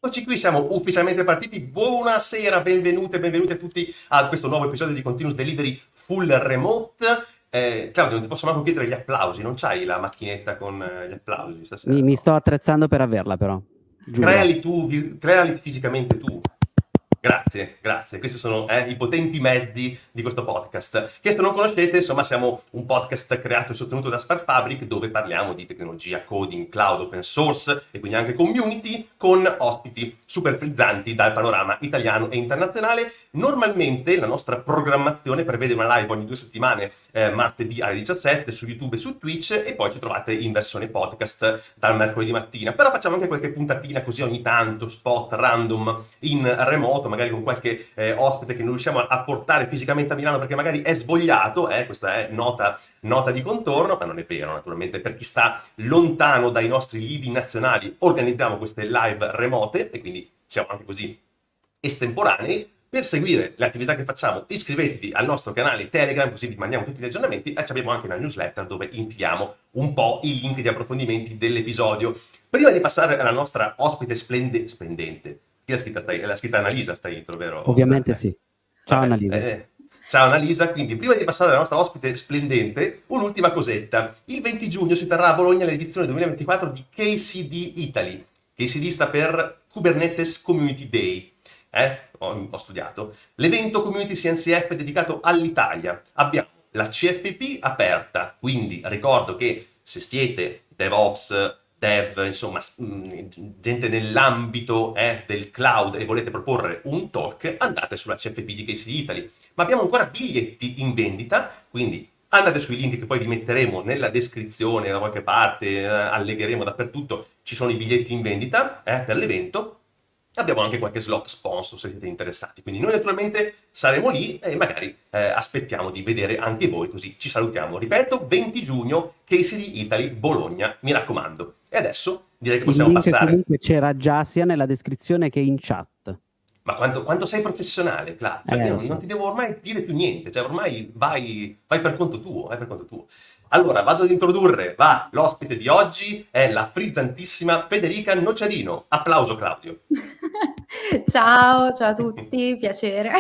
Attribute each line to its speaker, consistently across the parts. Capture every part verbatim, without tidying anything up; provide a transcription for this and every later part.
Speaker 1: Eccoci qui, siamo ufficialmente partiti. Buonasera, benvenute, benvenuti a tutti a questo nuovo episodio di Continuous Delivery Full Remote. Eh, Claudio, non ti posso manco chiedere gli applausi, non c'hai la macchinetta con eh, gli applausi stasera?
Speaker 2: Mi, mi
Speaker 1: No.
Speaker 2: sto attrezzando per averla, però. Giuro.
Speaker 1: Creali tu, vi- creali fisicamente tu. Grazie, grazie. Questi sono eh, i potenti mezzi di questo podcast. Che se non conoscete, insomma, siamo un podcast creato e sostenuto da Spark Fabric, dove parliamo di tecnologia, coding, cloud, open source e quindi anche community, con ospiti super frizzanti dal panorama italiano e internazionale. Normalmente la nostra programmazione prevede una live ogni due settimane, eh, martedì alle diciassette, su YouTube e su Twitch, e poi ci trovate in versione podcast dal mercoledì mattina. Però facciamo anche qualche puntatina così ogni tanto, spot, random, in remoto, magari con qualche eh, ospite che non riusciamo a portare fisicamente a Milano perché magari è svogliato, eh, questa è nota, nota di contorno, ma non è vero, naturalmente. Per chi sta lontano dai nostri lead nazionali organizziamo queste live remote e quindi siamo anche così estemporanei. Per seguire le attività che facciamo, iscrivetevi al nostro canale Telegram, così vi mandiamo tutti gli aggiornamenti, e abbiamo anche una newsletter dove infiliamo un po' i link di approfondimenti dell'episodio. Prima di passare alla nostra ospite splende- splendente, chi l'ha scritta? Stai, l'ha scritta Annalisa, sta intro, vero?
Speaker 2: Ovviamente
Speaker 1: Eh,
Speaker 2: sì. Ciao
Speaker 1: vabbè,
Speaker 2: Annalisa.
Speaker 1: eh, ciao Annalisa, quindi prima di passare alla nostra ospite splendente, un'ultima cosetta. Il venti giugno si terrà a Bologna l'edizione duemilaventiquattro di K C D Italy. K C D sta per Kubernetes Community Day. Eh? Ho, ho studiato. L'evento Community C N C F dedicato all'Italia. Abbiamo la C F P aperta, quindi ricordo che se siete DevOps, Dev, insomma, gente nell'ambito eh, del cloud e volete proporre un talk, andate sulla C F P di K C D Italy. Ma abbiamo ancora biglietti in vendita, quindi andate sui link che poi vi metteremo nella descrizione da qualche parte, eh, allegheremo dappertutto, ci sono i biglietti in vendita eh, per l'evento. Abbiamo anche qualche slot sponsor se siete interessati, quindi noi naturalmente saremo lì e magari eh, aspettiamo di vedere anche voi, così ci salutiamo. Ripeto, venti giugno, K C D Italy, Bologna, mi raccomando. E adesso direi che possiamo
Speaker 2: Il link
Speaker 1: passare.
Speaker 2: comunque c'era già sia nella descrizione che in chat.
Speaker 1: Ma quanto, quanto sei professionale, Claudio? Cioè,
Speaker 2: Eh,
Speaker 1: io
Speaker 2: lo
Speaker 1: non,
Speaker 2: so.
Speaker 1: non ti devo ormai dire più niente, cioè ormai vai, vai per conto tuo, vai per conto tuo. Allora, vado ad introdurre, va, l'ospite di oggi è la frizzantissima Federica Nociarino. Applauso, Claudio.
Speaker 3: Ciao, ciao a tutti, piacere.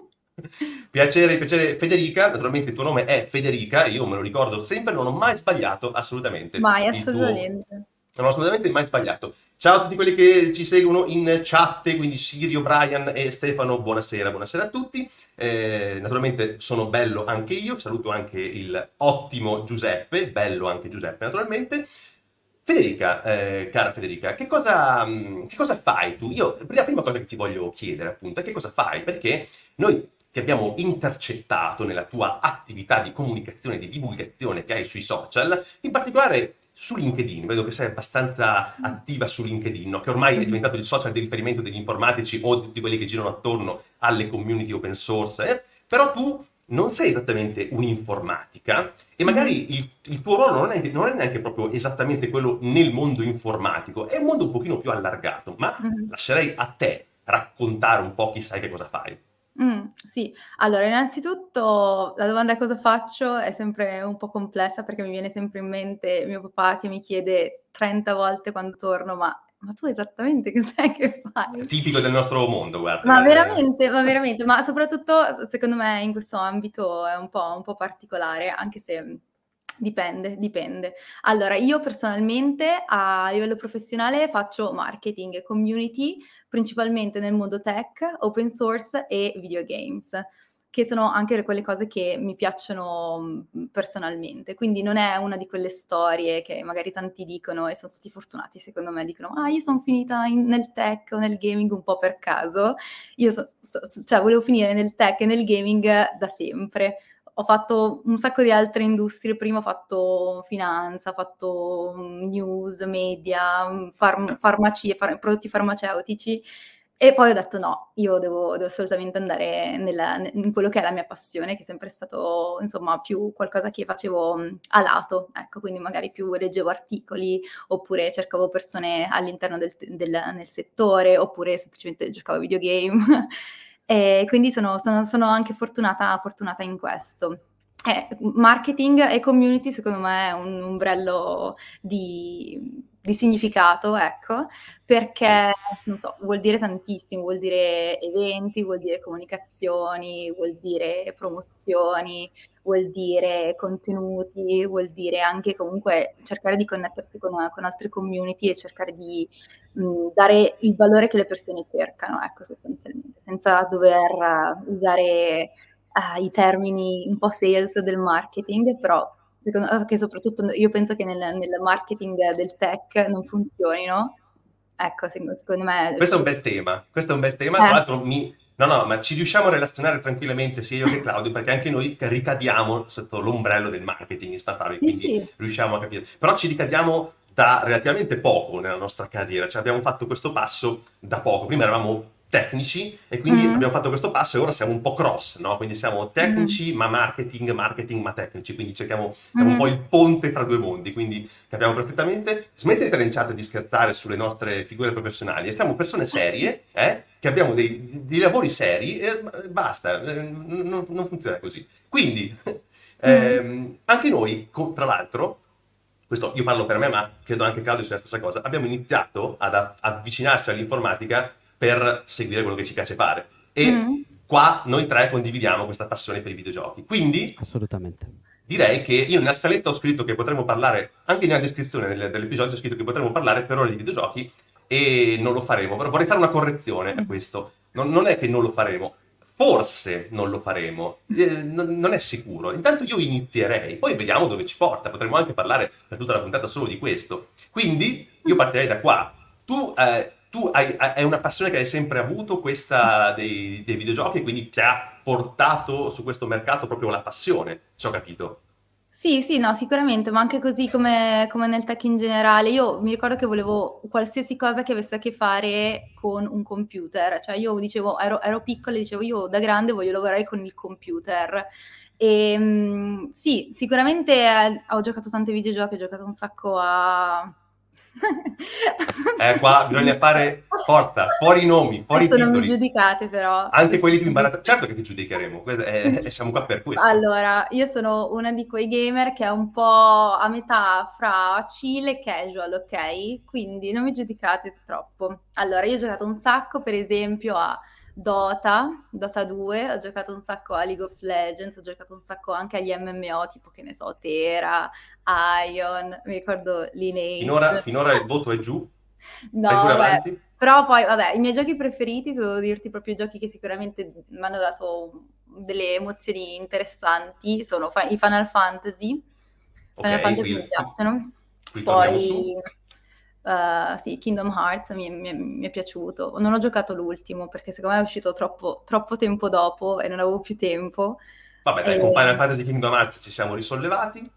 Speaker 1: Piacere, piacere Federica, naturalmente il tuo nome è Federica, io me lo ricordo sempre, non ho mai sbagliato assolutamente.
Speaker 3: Mai,
Speaker 1: il tuo...
Speaker 3: assolutamente.
Speaker 1: Non ho assolutamente mai sbagliato. Ciao a tutti quelli che ci seguono in chat, quindi Sirio, Brian e Stefano, buonasera, buonasera a tutti. Eh, naturalmente sono bello anche io, saluto anche il ottimo Giuseppe, bello anche Giuseppe naturalmente. Federica, eh, cara Federica, che cosa, mh, che cosa fai tu? Io, la prima cosa che ti voglio chiedere appunto è che cosa fai, perché noi ti abbiamo intercettato nella tua attività di comunicazione, di divulgazione che hai sui social, in particolare su LinkedIn. Vedo che sei abbastanza attiva su LinkedIn, no? Che ormai è diventato il social di riferimento degli informatici o di tutti quelli che girano attorno alle community open source, eh? Però tu non sei esattamente un'informatica e magari il, il tuo ruolo non è, non è neanche proprio esattamente quello nel mondo informatico, è un mondo un pochino più allargato, ma
Speaker 3: Mm-hmm.
Speaker 1: lascerei a te raccontare un po' chi sai che cosa fai.
Speaker 3: Mm, sì, allora innanzitutto la domanda cosa faccio è sempre un po' complessa perché mi viene sempre in mente mio papà che mi chiede trenta volte quando torno, ma, ma tu esattamente che sai che fai?
Speaker 1: Tipico del nostro mondo, guarda.
Speaker 3: Ma
Speaker 1: eh.
Speaker 3: veramente, ma veramente, ma soprattutto secondo me in questo ambito è un po', un po' particolare, anche se dipende, dipende. Allora, io personalmente a livello professionale faccio marketing e community, principalmente nel mondo tech, open source e videogames, che sono anche quelle cose che mi piacciono mh, personalmente. Quindi non è una di quelle storie che magari tanti dicono e sono stati fortunati, secondo me, dicono ah, io sono finita in- nel tech o nel gaming un po' per caso. Io so- so- cioè, volevo finire nel tech e nel gaming da sempre. Ho fatto un sacco di altre industrie, prima ho fatto finanza, ho fatto mm, news, media, mm, farm- farmacie, far- prodotti farmaceutici e poi ho detto no, io devo, devo assolutamente andare nella- in quello che è la mia passione, che è sempre stato insomma più qualcosa che facevo mm, a lato, ecco, quindi magari più leggevo articoli oppure cercavo persone all'interno del, del- nel settore oppure semplicemente giocavo a videogame. E quindi sono, sono, sono anche fortunata, fortunata in questo. Eh, marketing e community secondo me è un ombrello di, di significato, ecco, perché non so, vuol dire tantissimo, vuol dire eventi, vuol dire comunicazioni, vuol dire promozioni, vuol dire contenuti, vuol dire anche comunque cercare di connettersi con, con altre community e cercare di mh, dare il valore che le persone cercano, ecco, sostanzialmente, senza dover usare uh, i termini un po' sales del marketing, però secondo, che soprattutto io penso che nel, nel marketing del tech non funzionino. Ecco, secondo, secondo me...
Speaker 1: Questo è un bel tema, questo è un bel tema,
Speaker 3: Eh.
Speaker 1: tra l'altro mi... No, no, ma ci riusciamo a relazionare tranquillamente sia io che Claudio, perché anche noi ricadiamo sotto l'ombrello del marketing in Sparfabric,
Speaker 3: Sì,
Speaker 1: quindi
Speaker 3: sì.
Speaker 1: riusciamo a capire. Però ci ricadiamo da relativamente poco nella nostra carriera, cioè abbiamo fatto questo passo da poco. Prima eravamo tecnici e quindi
Speaker 3: Mm.
Speaker 1: abbiamo fatto questo passo e ora siamo un po' cross, no? Quindi siamo tecnici
Speaker 3: Mm.
Speaker 1: ma marketing, marketing ma tecnici, quindi cerchiamo, siamo
Speaker 3: Mm.
Speaker 1: un po' il ponte tra due mondi, quindi capiamo perfettamente. Smettetela in chat di scherzare sulle nostre figure professionali, e siamo persone serie, eh? Che abbiamo dei, dei lavori seri e basta, eh, non, non funziona così. Quindi, ehm, anche noi, co- tra l'altro, questo io parlo per me, ma credo anche Claudio sia la stessa cosa, abbiamo iniziato ad a- avvicinarci all'informatica per seguire quello che ci piace fare. E
Speaker 3: Mm.
Speaker 1: qua noi tre condividiamo questa passione per i videogiochi. Quindi
Speaker 2: Assolutamente.
Speaker 1: direi che io nella scaletta ho scritto che potremmo parlare, anche nella descrizione del- dell'episodio ho scritto che potremmo parlare per ore di videogiochi e non lo faremo. Però vorrei fare una correzione a questo. Non, non è che non lo faremo, forse non lo faremo, eh, non, non è sicuro. Intanto io inizierei, poi vediamo dove ci porta. Potremmo anche parlare per tutta la puntata solo di questo. Quindi io partirei da qua. Tu, eh, tu hai, hai una passione che hai sempre avuto, questa dei, dei videogiochi, quindi ti ha portato su questo mercato proprio la passione, ci ho capito.
Speaker 3: Sì, sì, no, sicuramente, ma anche così come, come nel tech in generale. Io mi ricordo che volevo qualsiasi cosa che avesse a che fare con un computer, cioè io dicevo, ero, ero piccola e dicevo io da grande voglio lavorare con il computer. E mh, sì, sicuramente eh, ho giocato tanti videogiochi, ho giocato un sacco a...
Speaker 1: Eh, qua bisogna fare forza, fuori i nomi, fuori i
Speaker 3: Adesso non mi
Speaker 1: titoli,
Speaker 3: giudicate però.
Speaker 1: anche quelli più imbarazzanti. Certo che ti giudicheremo, que- eh, e siamo qua per questo.
Speaker 3: Allora, io sono una di quei gamer che è un po' a metà fra chill e casual, ok? Quindi non mi giudicate troppo. Allora, io ho giocato un sacco, per esempio, a Dota, Dota due, ho giocato un sacco a League of Legends, ho giocato un sacco anche agli M M O, tipo, che ne so, Tera, Ion, mi ricordo
Speaker 1: Finora,
Speaker 3: Lineage.
Speaker 1: finora il voto è giù,
Speaker 3: No,
Speaker 1: vai pure
Speaker 3: vabbè.
Speaker 1: avanti.
Speaker 3: Però poi, vabbè, i miei giochi preferiti, se devo dirti proprio i giochi che sicuramente mi hanno dato delle emozioni interessanti, sono fa- i Final Fantasy. Final
Speaker 1: Ok,
Speaker 3: Fantasy mi
Speaker 1: qui, qui-
Speaker 3: piacciono.
Speaker 1: qui torniamo su.
Speaker 3: Poi, eh, sì, Kingdom Hearts mi, mi- mi è piaciuto. Non ho giocato l'ultimo perché secondo me è uscito troppo, troppo tempo dopo e non avevo più tempo.
Speaker 1: Vabbè, dai,
Speaker 3: E-
Speaker 1: con Final Fantasy Kingdom Hearts ci siamo risollevati.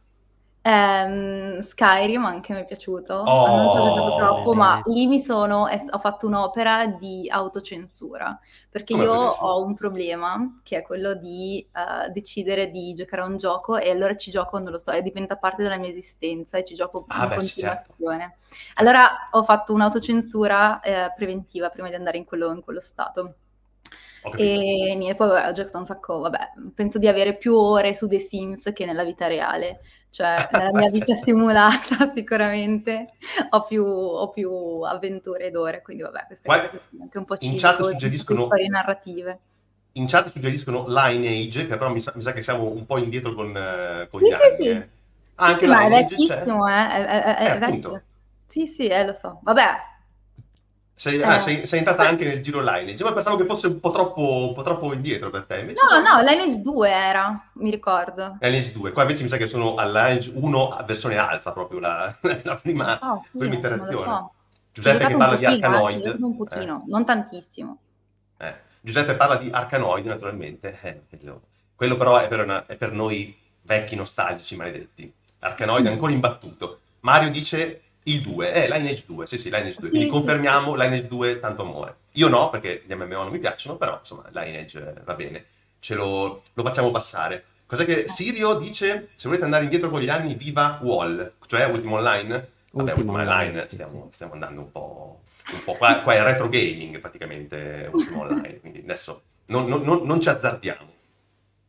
Speaker 3: Ehm, Skyrim anche mi è piaciuto, non ci ho giocato
Speaker 1: Oh,
Speaker 3: troppo,
Speaker 2: bene,
Speaker 3: ma
Speaker 2: bene.
Speaker 3: lì mi sono, es- ho fatto un'opera di autocensura, perché
Speaker 1: come
Speaker 3: io
Speaker 1: autocensura?
Speaker 3: ho un problema che è quello di eh, decidere di giocare a un gioco e allora ci gioco, non lo so, e diventa parte della mia esistenza e ci gioco
Speaker 1: Ah,
Speaker 3: in
Speaker 1: beh, sì, certo.
Speaker 3: continuazione. Allora ho fatto un'autocensura eh, preventiva prima di andare in quello, in quello stato.
Speaker 1: Ho capito.
Speaker 3: E niente, poi vabbè, ho giocato un sacco, vabbè, penso di avere più ore su The Sims che nella vita reale, cioè nella mia vita
Speaker 1: Certo.
Speaker 3: simulata sicuramente ho più, ho più avventure ed ore, quindi vabbè, queste
Speaker 1: Qua-
Speaker 3: cose così, anche un po'
Speaker 1: in
Speaker 3: civico,
Speaker 1: chat
Speaker 3: un po' di
Speaker 1: suggeriscono
Speaker 3: storie narrative.
Speaker 1: In chat suggeriscono Lineage, che però mi sa, mi sa che siamo un po' indietro con, eh, con
Speaker 3: Sì,
Speaker 1: gli anni.
Speaker 3: sì, sì,
Speaker 1: Eh. Ah,
Speaker 3: sì,
Speaker 1: anche
Speaker 3: sì, ma è
Speaker 1: Lineage c'è?
Speaker 3: vecchissimo, eh, è, è- è-
Speaker 1: Eh,
Speaker 3: è vecchio.
Speaker 1: appunto.
Speaker 3: Sì, sì, eh, lo so, vabbè.
Speaker 1: Sei,
Speaker 3: Eh.
Speaker 1: ah, sei, sei entrata anche nel giro Lineage, ma pensavo che fosse un po' troppo, un po' troppo indietro per te. Invece
Speaker 3: No,
Speaker 1: no.
Speaker 3: no, Lineage due era, mi ricordo.
Speaker 1: Lineage due. Qua invece mi sa che sono alla Lineage uno versione alfa, proprio la, la
Speaker 3: Non lo
Speaker 1: prima,
Speaker 3: so, sì,
Speaker 1: prima
Speaker 3: non lo
Speaker 1: iterazione.
Speaker 3: so. Ci ho
Speaker 1: Giuseppe che
Speaker 3: giocato un
Speaker 1: parla di
Speaker 3: pochino, eh, ci ho
Speaker 1: Arkanoid.
Speaker 3: giocato un
Speaker 1: Eh,
Speaker 3: pochino, non tantissimo.
Speaker 1: eh. Giuseppe parla di Arkanoid, naturalmente. Eh, quello, quello però è per, una- è per noi vecchi nostalgici maledetti. Arkanoid è ancora imbattuto. Mario dice il due, eh, Lineage due, sì sì, Lineage due,
Speaker 3: Sì,
Speaker 1: quindi
Speaker 3: sì,
Speaker 1: confermiamo Lineage due, tanto amore. Io no, perché gli M M O non mi piacciono, però insomma Lineage eh, va bene, ce lo, lo facciamo passare. Cos'è che Sirio dice? Se volete andare indietro con gli anni, viva Wall, cioè Ultimo Online? Vabbè,
Speaker 2: Ultimo
Speaker 1: Ultimo Online,
Speaker 2: Online, sì,
Speaker 1: stiamo,
Speaker 2: sì.
Speaker 1: stiamo andando un po', un po' qua, qua è retro gaming praticamente Ultimo Online, quindi adesso non, non- non- non ci azzardiamo.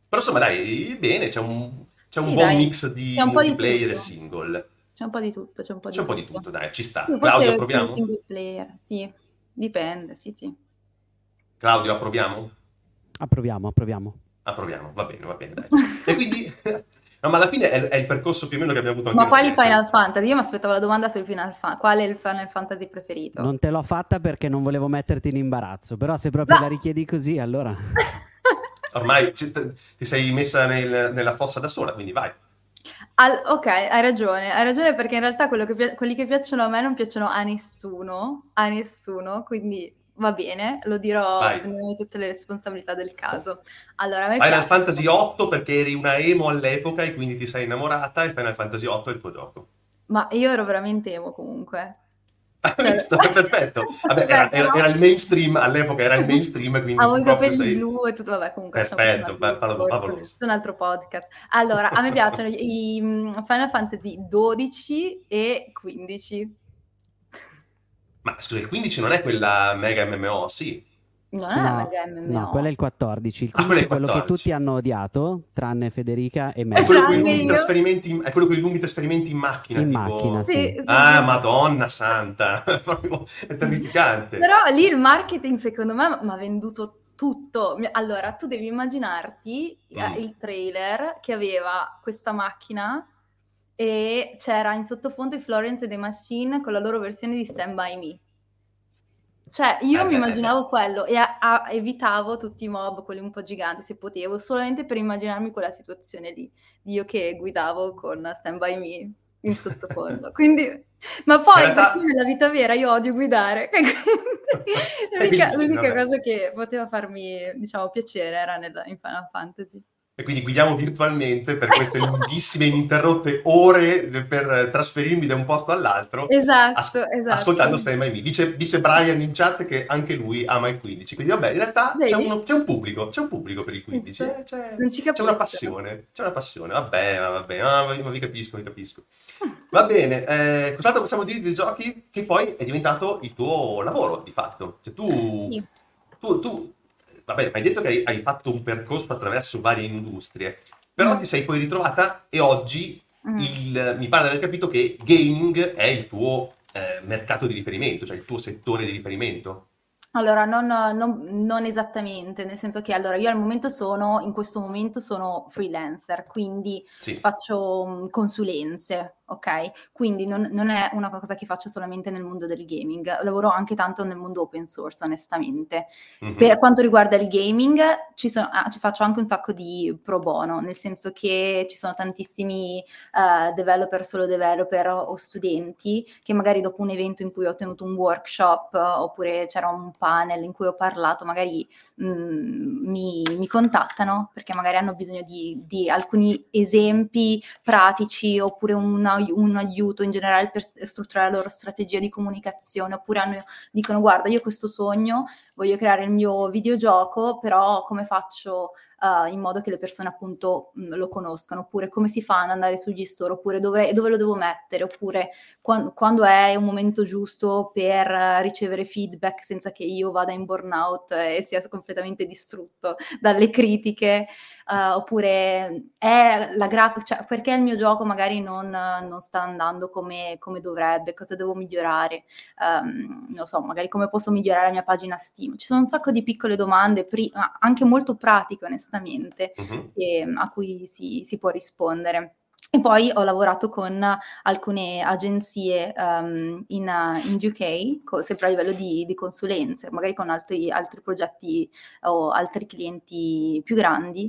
Speaker 1: Però insomma dai, bene, c'è un, c'è un
Speaker 3: Sì,
Speaker 1: buon
Speaker 3: dai,
Speaker 1: mix
Speaker 3: c'è
Speaker 1: di
Speaker 3: un po' di
Speaker 1: multiplayer e
Speaker 3: tutto.
Speaker 1: single.
Speaker 3: C'è un po' di tutto, c'è un po'
Speaker 1: C'è
Speaker 3: di
Speaker 1: un po' di
Speaker 3: tutto.
Speaker 1: tutto, dai, ci sta.
Speaker 3: Sì,
Speaker 1: Claudio,
Speaker 3: forse più
Speaker 1: approviamo?
Speaker 3: single player, sì, dipende, sì, sì.
Speaker 1: Claudio, approviamo?
Speaker 2: Approviamo, approviamo.
Speaker 1: Approviamo, va bene, va bene, dai. E quindi, no, ma alla fine è, è il percorso più o meno che abbiamo avuto anche
Speaker 3: Ma quali
Speaker 1: noi. eh, Cioè,
Speaker 3: Final Fantasy? Io mi aspettavo la domanda sul Final Fantasy. Qual è il Final Fantasy preferito?
Speaker 2: Non te l'ho fatta perché non volevo metterti in imbarazzo, però se proprio
Speaker 3: Ma-
Speaker 2: la richiedi così, allora...
Speaker 1: ormai ci- ti sei messa nel- nella fossa da sola, quindi vai.
Speaker 3: Al- ok, hai ragione, hai ragione perché in realtà quello che pi- quelli che piacciono a me non piacciono a nessuno, a nessuno, quindi va bene, lo dirò
Speaker 1: Vai.
Speaker 3: prendendomi tutte le responsabilità del caso. Allora, a me
Speaker 1: Final
Speaker 3: piacciono,
Speaker 1: Fantasy otto perché eri una emo all'epoca e quindi ti sei innamorata e Final Fantasy otto è il tuo gioco.
Speaker 3: ma io ero veramente emo comunque.
Speaker 1: Hai
Speaker 3: Cioè,
Speaker 1: visto? Perfetto. Vabbè, era,
Speaker 3: Beh,
Speaker 1: era-
Speaker 3: però...
Speaker 1: era il mainstream, all'epoca era il mainstream, quindi
Speaker 3: Avevo
Speaker 1: tu
Speaker 3: i
Speaker 1: proprio
Speaker 3: capelli
Speaker 1: sei...
Speaker 3: blu e tutto, vabbè, comunque lasciamo questo un
Speaker 1: Perfetto,
Speaker 3: altro
Speaker 1: fa- fa-
Speaker 3: discorso,
Speaker 1: favoloso.
Speaker 3: questo è un altro podcast. Allora, a me piacciono i, i, mm, Final Fantasy dodici e quindici.
Speaker 1: Ma scusa, il quindici non è quella mega M M O, sì.
Speaker 3: Non è
Speaker 2: No,
Speaker 3: mega
Speaker 2: no, quello è
Speaker 3: M M O.
Speaker 2: il quattordici. Il
Speaker 1: Ah, quello è
Speaker 2: quindici è
Speaker 1: il
Speaker 2: quello che tutti
Speaker 1: quattordici.
Speaker 2: hanno odiato, tranne Federica e
Speaker 3: E
Speaker 2: me.
Speaker 1: È quello con i
Speaker 3: tranne
Speaker 1: lunghi
Speaker 3: io.
Speaker 1: trasferimenti in, è quello con i lunghi trasferimenti in macchina,
Speaker 2: In
Speaker 1: tipo...
Speaker 2: macchina,
Speaker 3: Sì,
Speaker 2: sì.
Speaker 3: sì,
Speaker 1: Ah,
Speaker 3: sì.
Speaker 1: Madonna santa, proprio è terrificante.
Speaker 3: Però lì il marketing secondo me mi ha venduto tutto. Mi- Allora, tu devi immaginarti eh,
Speaker 1: Mm.
Speaker 3: il trailer che aveva questa macchina e c'era in sottofondo i Florence and the Machine con la loro versione di Stand By Me. Cioè, io
Speaker 1: Eh
Speaker 3: mi
Speaker 1: beh, eh beh.
Speaker 3: immaginavo quello e a- a- evitavo tutti i mob, quelli un po' giganti se potevo, solamente per immaginarmi quella situazione lì, di io che guidavo con Stand By Me in sottofondo. Quindi, ma
Speaker 1: In
Speaker 3: poi perché
Speaker 1: realtà...
Speaker 3: nella vita vera io odio guidare, e quindi
Speaker 1: E quindi
Speaker 3: l'unica,
Speaker 1: dici,
Speaker 3: l'unica
Speaker 1: vabbè.
Speaker 3: cosa che poteva farmi, diciamo, piacere era nel, in Final Fantasy.
Speaker 1: E quindi guidiamo virtualmente per queste lunghissime e ininterrotte ore per trasferirmi da un posto all'altro,
Speaker 3: Esatto,
Speaker 1: as-
Speaker 3: esatto.
Speaker 1: ascoltando Stay By Me. Dice, dice Brian in chat che anche lui ama il quindici. Quindi vabbè, in realtà c'è,
Speaker 3: Vedi?
Speaker 1: uno- c'è un pubblico, c'è un pubblico per il quindici.
Speaker 3: Visto?
Speaker 1: eh, C'è,
Speaker 3: Non ci
Speaker 1: c'è una
Speaker 3: capiscono.
Speaker 1: passione, c'è una passione. Vabbè, ma vabbè, no, ma vi capisco, vi capisco. Va bene, eh, cos'altro possiamo dire dei giochi? Che poi è diventato il tuo lavoro, di fatto. Cioè tu,
Speaker 3: Sì.
Speaker 1: tu, tu vabbè, hai detto che hai, hai fatto un percorso attraverso varie industrie, però
Speaker 3: Mm.
Speaker 1: ti sei poi ritrovata e oggi
Speaker 3: Mm.
Speaker 1: il- mi pare di aver capito che gaming è il tuo eh, mercato di riferimento, cioè il tuo settore di riferimento.
Speaker 3: Allora, non, non- non esattamente, nel senso che allora io al momento sono, in questo momento sono freelancer, quindi
Speaker 1: Sì.
Speaker 3: faccio mm, consulenze, ok? Quindi non, non è una cosa che faccio solamente nel mondo del gaming, lavoro anche tanto nel mondo open source, onestamente.
Speaker 1: Mhm.
Speaker 3: Per quanto riguarda il gaming, ci, sono, ah, ci faccio anche un sacco di pro bono, nel senso che ci sono tantissimi eh, developer, solo developer o studenti che magari dopo un evento in cui ho tenuto un workshop eh, oppure c'era un panel in cui ho parlato, magari mh, mi, mi contattano perché magari hanno bisogno di, di alcuni esempi pratici oppure un, ai- un aiuto in generale per s- strutturare la loro strategia di comunicazione, oppure hanno- dicono guarda io ho questo sogno, voglio creare il mio videogioco, però come faccio uh, in modo che le persone appunto mh, lo conoscano, oppure come si fa ad andare sugli store, oppure dove, dove lo devo mettere, oppure quan- quando è un momento giusto per uh, ricevere feedback senza che io vada in burnout e sia completamente distrutto dalle critiche, uh, oppure è la grafica, cioè perché il mio gioco magari non, non sta andando come, come dovrebbe, cosa devo migliorare, um, non so, magari come posso migliorare la mia pagina Steam. Ci sono un sacco di piccole domande, pri- anche molto pratiche onestamente,
Speaker 1: Mhm.
Speaker 3: che- a cui si, si può rispondere. E poi ho lavorato con alcune agenzie um, in, in U K, co- sempre a livello di, di consulenze, magari con altri, altri progetti o altri clienti più grandi,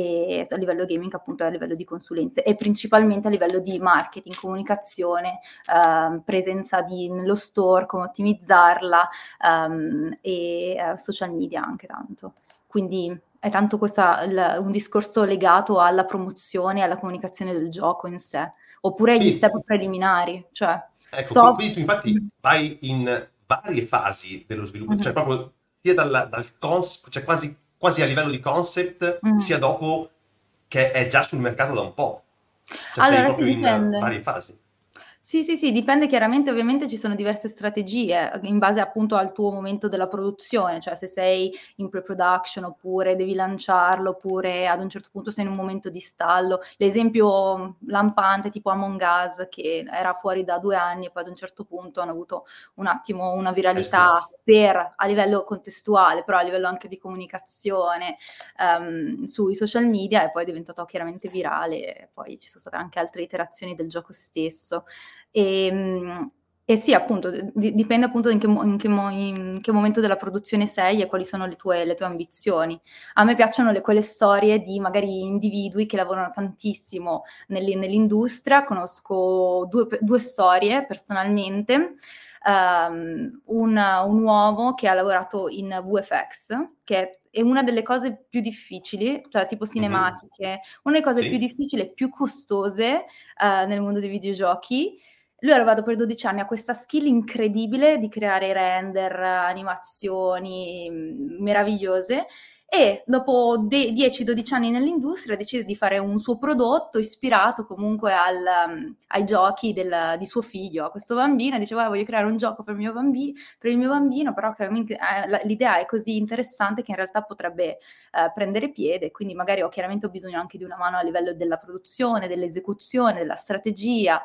Speaker 3: e a livello gaming appunto a livello di consulenze e principalmente a livello di marketing, comunicazione, ehm, presenza di, nello store, come ottimizzarla ehm, e eh, social media anche tanto. Quindi è tanto questa, il, un discorso legato alla promozione e alla comunicazione del gioco in sé, oppure agli
Speaker 1: Quindi,
Speaker 3: step preliminari, cioè
Speaker 1: ecco, qui,
Speaker 3: sto...
Speaker 1: qui tu infatti vai in varie fasi dello sviluppo, cioè
Speaker 3: Mhm.
Speaker 1: proprio sia dalla- dal cons- cioè quasi, quasi a livello di concept,
Speaker 3: Mhm.
Speaker 1: sia dopo che è già sul mercato da un po'. Cioè sei
Speaker 3: Allora sì,
Speaker 1: proprio in
Speaker 3: dipende.
Speaker 1: varie fasi.
Speaker 3: Sì, sì, sì, dipende chiaramente, ovviamente ci sono diverse strategie in base appunto al tuo momento della produzione, cioè se sei in pre-production oppure devi lanciarlo, oppure ad un certo punto sei in un momento di stallo. L'esempio lampante tipo Among Us che era fuori da due anni e poi ad un certo punto hanno avuto un attimo una
Speaker 1: È
Speaker 3: viralità
Speaker 1: esploso.
Speaker 3: per, a livello contestuale, però a livello anche di comunicazione ehm, sui social media e poi è diventato chiaramente virale e poi ci sono state anche altre iterazioni del gioco stesso. E, e sì, appunto, di- dipende appunto in che, mo- in che mo- in che momento della produzione sei e quali sono le tue, le tue ambizioni. A me piacciono le- quelle storie di magari individui che lavorano tantissimo nell- nell'industria. Conosco due, due storie personalmente. Um, un, un uomo che ha lavorato in V F X, che è una delle cose più difficili, cioè tipo
Speaker 1: Mhm.
Speaker 3: cinematiche, una delle cose più
Speaker 1: Sì?
Speaker 3: difficili e più costose eh, nel mondo dei videogiochi. Lui ha lavorato per dodici anni, ha questa skill incredibile di creare render, animazioni mh, meravigliose e dopo de- dieci dodici anni nell'industria decide di fare un suo prodotto ispirato comunque al, um, ai giochi del- di suo figlio, a questo bambino, e diceva voglio creare un gioco per il mio, bambi- per il mio bambino, però chiaramente eh, la- l'idea è così interessante che in realtà potrebbe eh, prendere piede, quindi magari ho chiaramente ho bisogno anche di una mano a livello della produzione, dell'esecuzione, della strategia,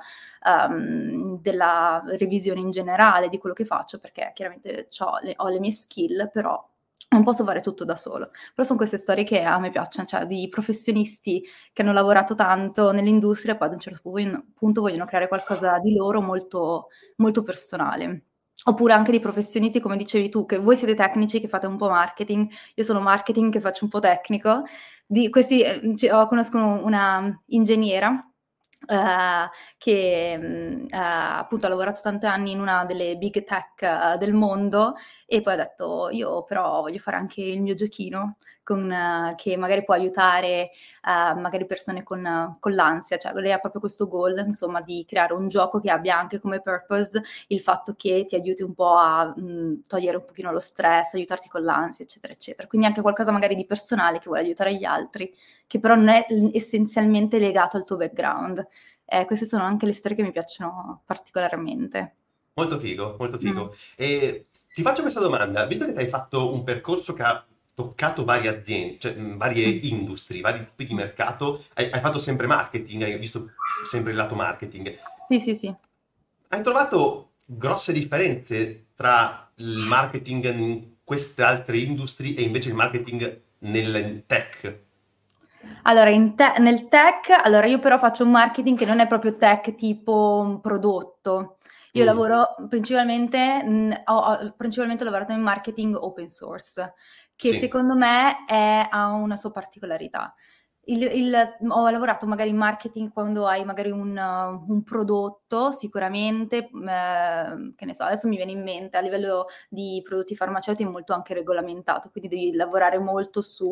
Speaker 3: um, della revisione in generale di quello che faccio, perché chiaramente c'ho le, ho le mie skill, però non posso fare tutto da solo. Però sono queste storie che a me piacciono, cioè di professionisti che hanno lavorato tanto nell'industria e poi ad un certo punto vogliono creare qualcosa di loro molto, molto personale. Oppure anche di professionisti, come dicevi tu, che voi siete tecnici che fate un po' marketing, io sono marketing che faccio un po' tecnico. Di questi, eh, c- oh, conosco una ingegnera eh, che mh, ha appunto ha lavorato tanti anni in una delle big tech eh, del mondo e poi ha detto io però voglio fare anche il mio giochino con, eh, che magari può aiutare eh, magari persone con, eh, con l'ansia, cioè lei ha proprio questo goal insomma di creare un gioco che abbia anche come purpose il fatto che ti aiuti un po' a mh, togliere un pochino lo stress, aiutarti con l'ansia eccetera eccetera, quindi anche qualcosa magari di personale che vuole aiutare gli altri che però non è essenzialmente legato al tuo background. Eh, queste sono anche le storie che mi piacciono particolarmente.
Speaker 1: Molto figo, molto
Speaker 3: Mm.
Speaker 1: figo. E ti faccio questa domanda, visto che ti hai fatto un percorso che ha toccato varie aziende, cioè mh, varie
Speaker 3: Mm.
Speaker 1: industrie, vari tipi di
Speaker 3: Mm.
Speaker 1: mercato, hai, hai fatto sempre marketing, hai visto sempre il lato marketing.
Speaker 3: Sì, sì, sì.
Speaker 1: Hai trovato grosse differenze tra il marketing in queste altre industrie e invece il marketing nel tech?
Speaker 3: Allora, in te- nel tech, allora io però faccio un marketing che non è proprio tech tipo un prodotto. Io
Speaker 1: Mm,
Speaker 3: lavoro principalmente, mh, ho, ho principalmente lavorato in marketing open source, che
Speaker 1: sì,
Speaker 3: secondo me è- ha una sua particolarità. Il- il- ho lavorato magari in marketing quando hai magari un, uh, un prodotto, sicuramente, eh, che ne so, adesso mi viene in mente a livello di prodotti farmaceutici è molto anche regolamentato, quindi devi lavorare molto su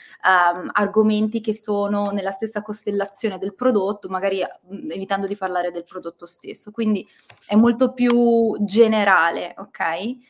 Speaker 3: um, argomenti che sono nella stessa costellazione del prodotto, magari mh, evitando di parlare del prodotto stesso. Quindi è molto più generale, ok?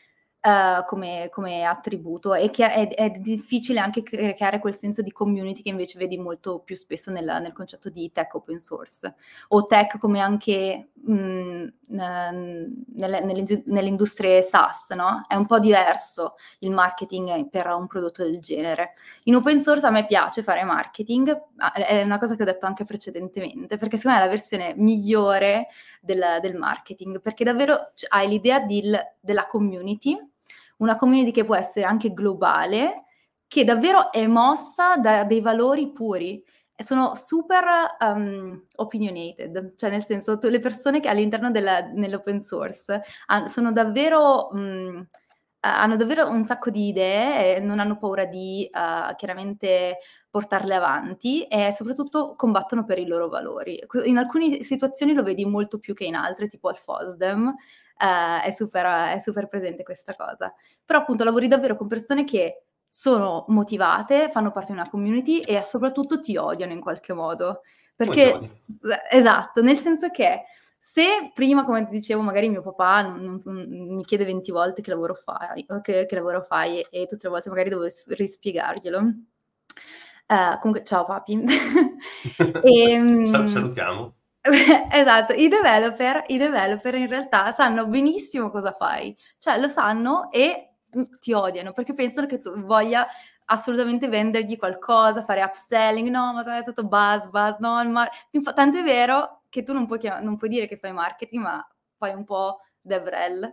Speaker 3: Uh, come, come attributo e che è, è difficile anche cre- creare quel senso di community che invece vedi molto più spesso nel, nel concetto di tech open source o tech come anche mh, nelle, nelle, nelle industrie SaaS, no? È un po' diverso il marketing per un prodotto del genere. In open source a me piace fare marketing, è una cosa che ho detto anche precedentemente, perché secondo me è la versione migliore del, del marketing, perché davvero hai l'idea di, della community, una community che può essere anche globale, che davvero è mossa da dei valori puri e sono super um, opinionated, cioè nel senso tu, le persone che all'interno della, nell'open source han, sono davvero... Um, hanno davvero un sacco di idee e non hanno paura di uh, chiaramente portarle avanti e soprattutto combattono per i loro valori. In alcune situazioni lo vedi molto più che in altre, tipo al FOSDEM, uh, è, super, è super presente questa cosa. Però appunto lavori davvero con persone che sono motivate, fanno parte di una community e soprattutto ti odiano in qualche modo.
Speaker 1: come ti
Speaker 3: Perché,
Speaker 1: odi?
Speaker 3: esatto, nel senso che se prima, come ti dicevo, magari mio papà non, non so- mi chiede venti volte che lavoro fai, o che, che lavoro fai e, e tutte le volte magari devo s- rispiegarglielo. Eh, comunque, ciao papi.
Speaker 1: Sal-
Speaker 3: Ehm,
Speaker 1: salutiamo.
Speaker 3: Esatto, i developer i developer in realtà sanno benissimo cosa fai, cioè lo sanno e, mhmm, ti odiano perché pensano che tu voglia assolutamente vendergli qualcosa, fare upselling: "No, ma è tutto buzz, buzz, no, il mar" infa tant'è vero che tu non puoi chia non puoi dire che fai marketing, ma fai un po' DevRel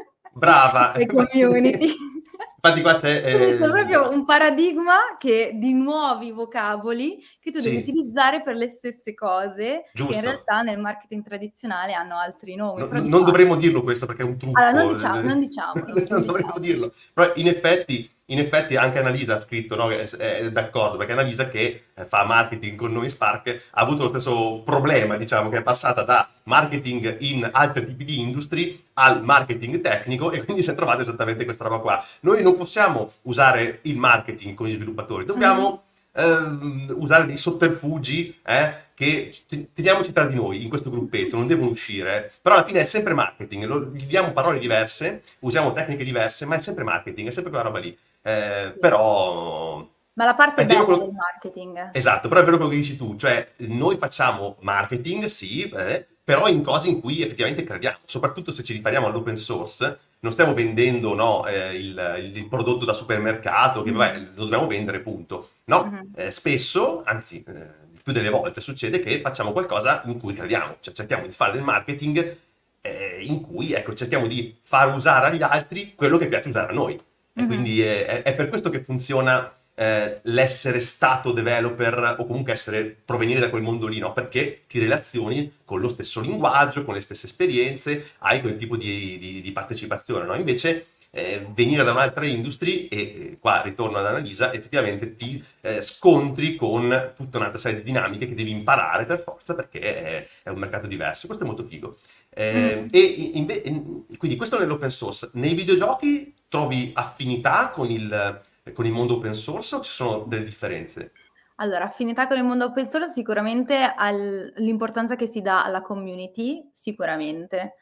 Speaker 1: Brava!
Speaker 3: le community.
Speaker 1: Infatti qua c'è,
Speaker 3: Quindi c'è
Speaker 1: ehm
Speaker 3: proprio un paradigma che di nuovi vocaboli che tu devi
Speaker 1: Sì.
Speaker 3: utilizzare per le stesse cose, che in
Speaker 1: Giusto.
Speaker 3: realtà nel marketing tradizionale hanno altri nomi,
Speaker 1: No
Speaker 3: però
Speaker 1: no
Speaker 3: di
Speaker 1: non
Speaker 3: fa
Speaker 1: dovremmo dirlo questo perché è un
Speaker 3: Allora non
Speaker 1: trucco,
Speaker 3: diciamo non diciamolo, non
Speaker 1: non dovremmo
Speaker 3: diciamolo.
Speaker 1: dirlo. Però in effetti in effetti anche Annalisa ha scritto, no, che è s è d'accordo, perché Annalisa che, ehm, fa marketing con noi in Spark, ha avuto lo stesso problema, diciamo, che è passata da marketing in altri tipi di industry al marketing tecnico e quindi si è trovata esattamente questa roba qua. Noi non possiamo usare il marketing con gli sviluppatori,
Speaker 3: Mh-mh.
Speaker 1: dobbiamo, ehm, usare dei sotterfugi, eh, che t teniamoci tra di noi in questo gruppetto, non devono uscire, però alla fine è sempre marketing, lo gli diamo parole diverse, usiamo tecniche diverse, ma è sempre marketing, è sempre quella roba lì. Ehm,
Speaker 3: Sì.
Speaker 1: però
Speaker 3: Ma la parte
Speaker 1: è vero
Speaker 3: bella del
Speaker 1: quello
Speaker 3: marketing.
Speaker 1: esatto, però è vero quello che dici tu, cioè noi facciamo marketing, sì, eh, però in cose in cui effettivamente crediamo, soprattutto se ci riferiamo all'open source, non stiamo vendendo, no, eh, il, il prodotto da supermercato, che vabbè,
Speaker 3: Mh-mh.
Speaker 1: lo dobbiamo vendere, punto. No,
Speaker 3: Mh-mh.
Speaker 1: eh, spesso, anzi, eh, il più delle volte succede che facciamo qualcosa in cui crediamo, cioè cerchiamo di fare del marketing eh, in cui, ecco, cerchiamo di far usare agli altri quello che piace usare a noi. E
Speaker 3: Mh-mh.
Speaker 1: quindi è, è- è per questo che funziona eh, l'essere stato developer o comunque essere provenire da quel mondo lì, no? Perché ti relazioni con lo stesso linguaggio, con le stesse esperienze, hai quel tipo di, di- di partecipazione, no? Invece eh, venire da un'altra industry e eh, qua ritorno ad Annalisa, effettivamente ti eh, scontri con tutta un'altra serie di dinamiche che devi imparare per forza perché è, è un mercato diverso. Questo è molto figo. Eh,
Speaker 3: Mh-mh.
Speaker 1: e inve- quindi questo nell'open source. Nei videogiochi trovi affinità con il, con il mondo open source o ci sono delle differenze?
Speaker 3: Allora, affinità con il mondo open source sicuramente al l'importanza che si dà alla community, sicuramente,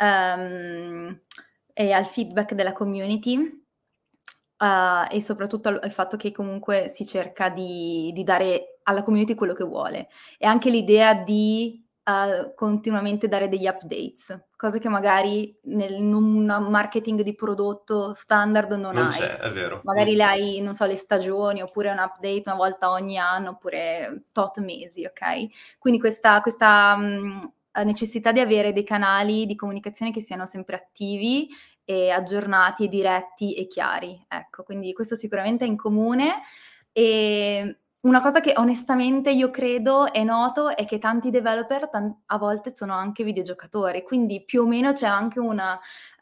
Speaker 3: ehm, e al feedback della community, uhm, e soprattutto al al fatto che comunque si cerca di di dare alla community quello che vuole. E anche l'idea di, uhm, continuamente dare degli updates, cose che magari nel in un marketing di prodotto standard non
Speaker 1: Non
Speaker 3: hai.
Speaker 1: c'è, è vero.
Speaker 3: Magari
Speaker 1: Mm.
Speaker 3: le hai, non so, le stagioni, oppure un update una volta ogni anno, oppure tot mesi, okay? Quindi questa questa, mhmm, uhm, necessità di avere dei canali di comunicazione che siano sempre attivi e aggiornati e diretti e chiari, ecco. Quindi questo sicuramente è in comune. Ehm, una cosa che onestamente io credo e noto è che tanti developer tan a volte sono anche videogiocatori, quindi più o meno c'è anche una,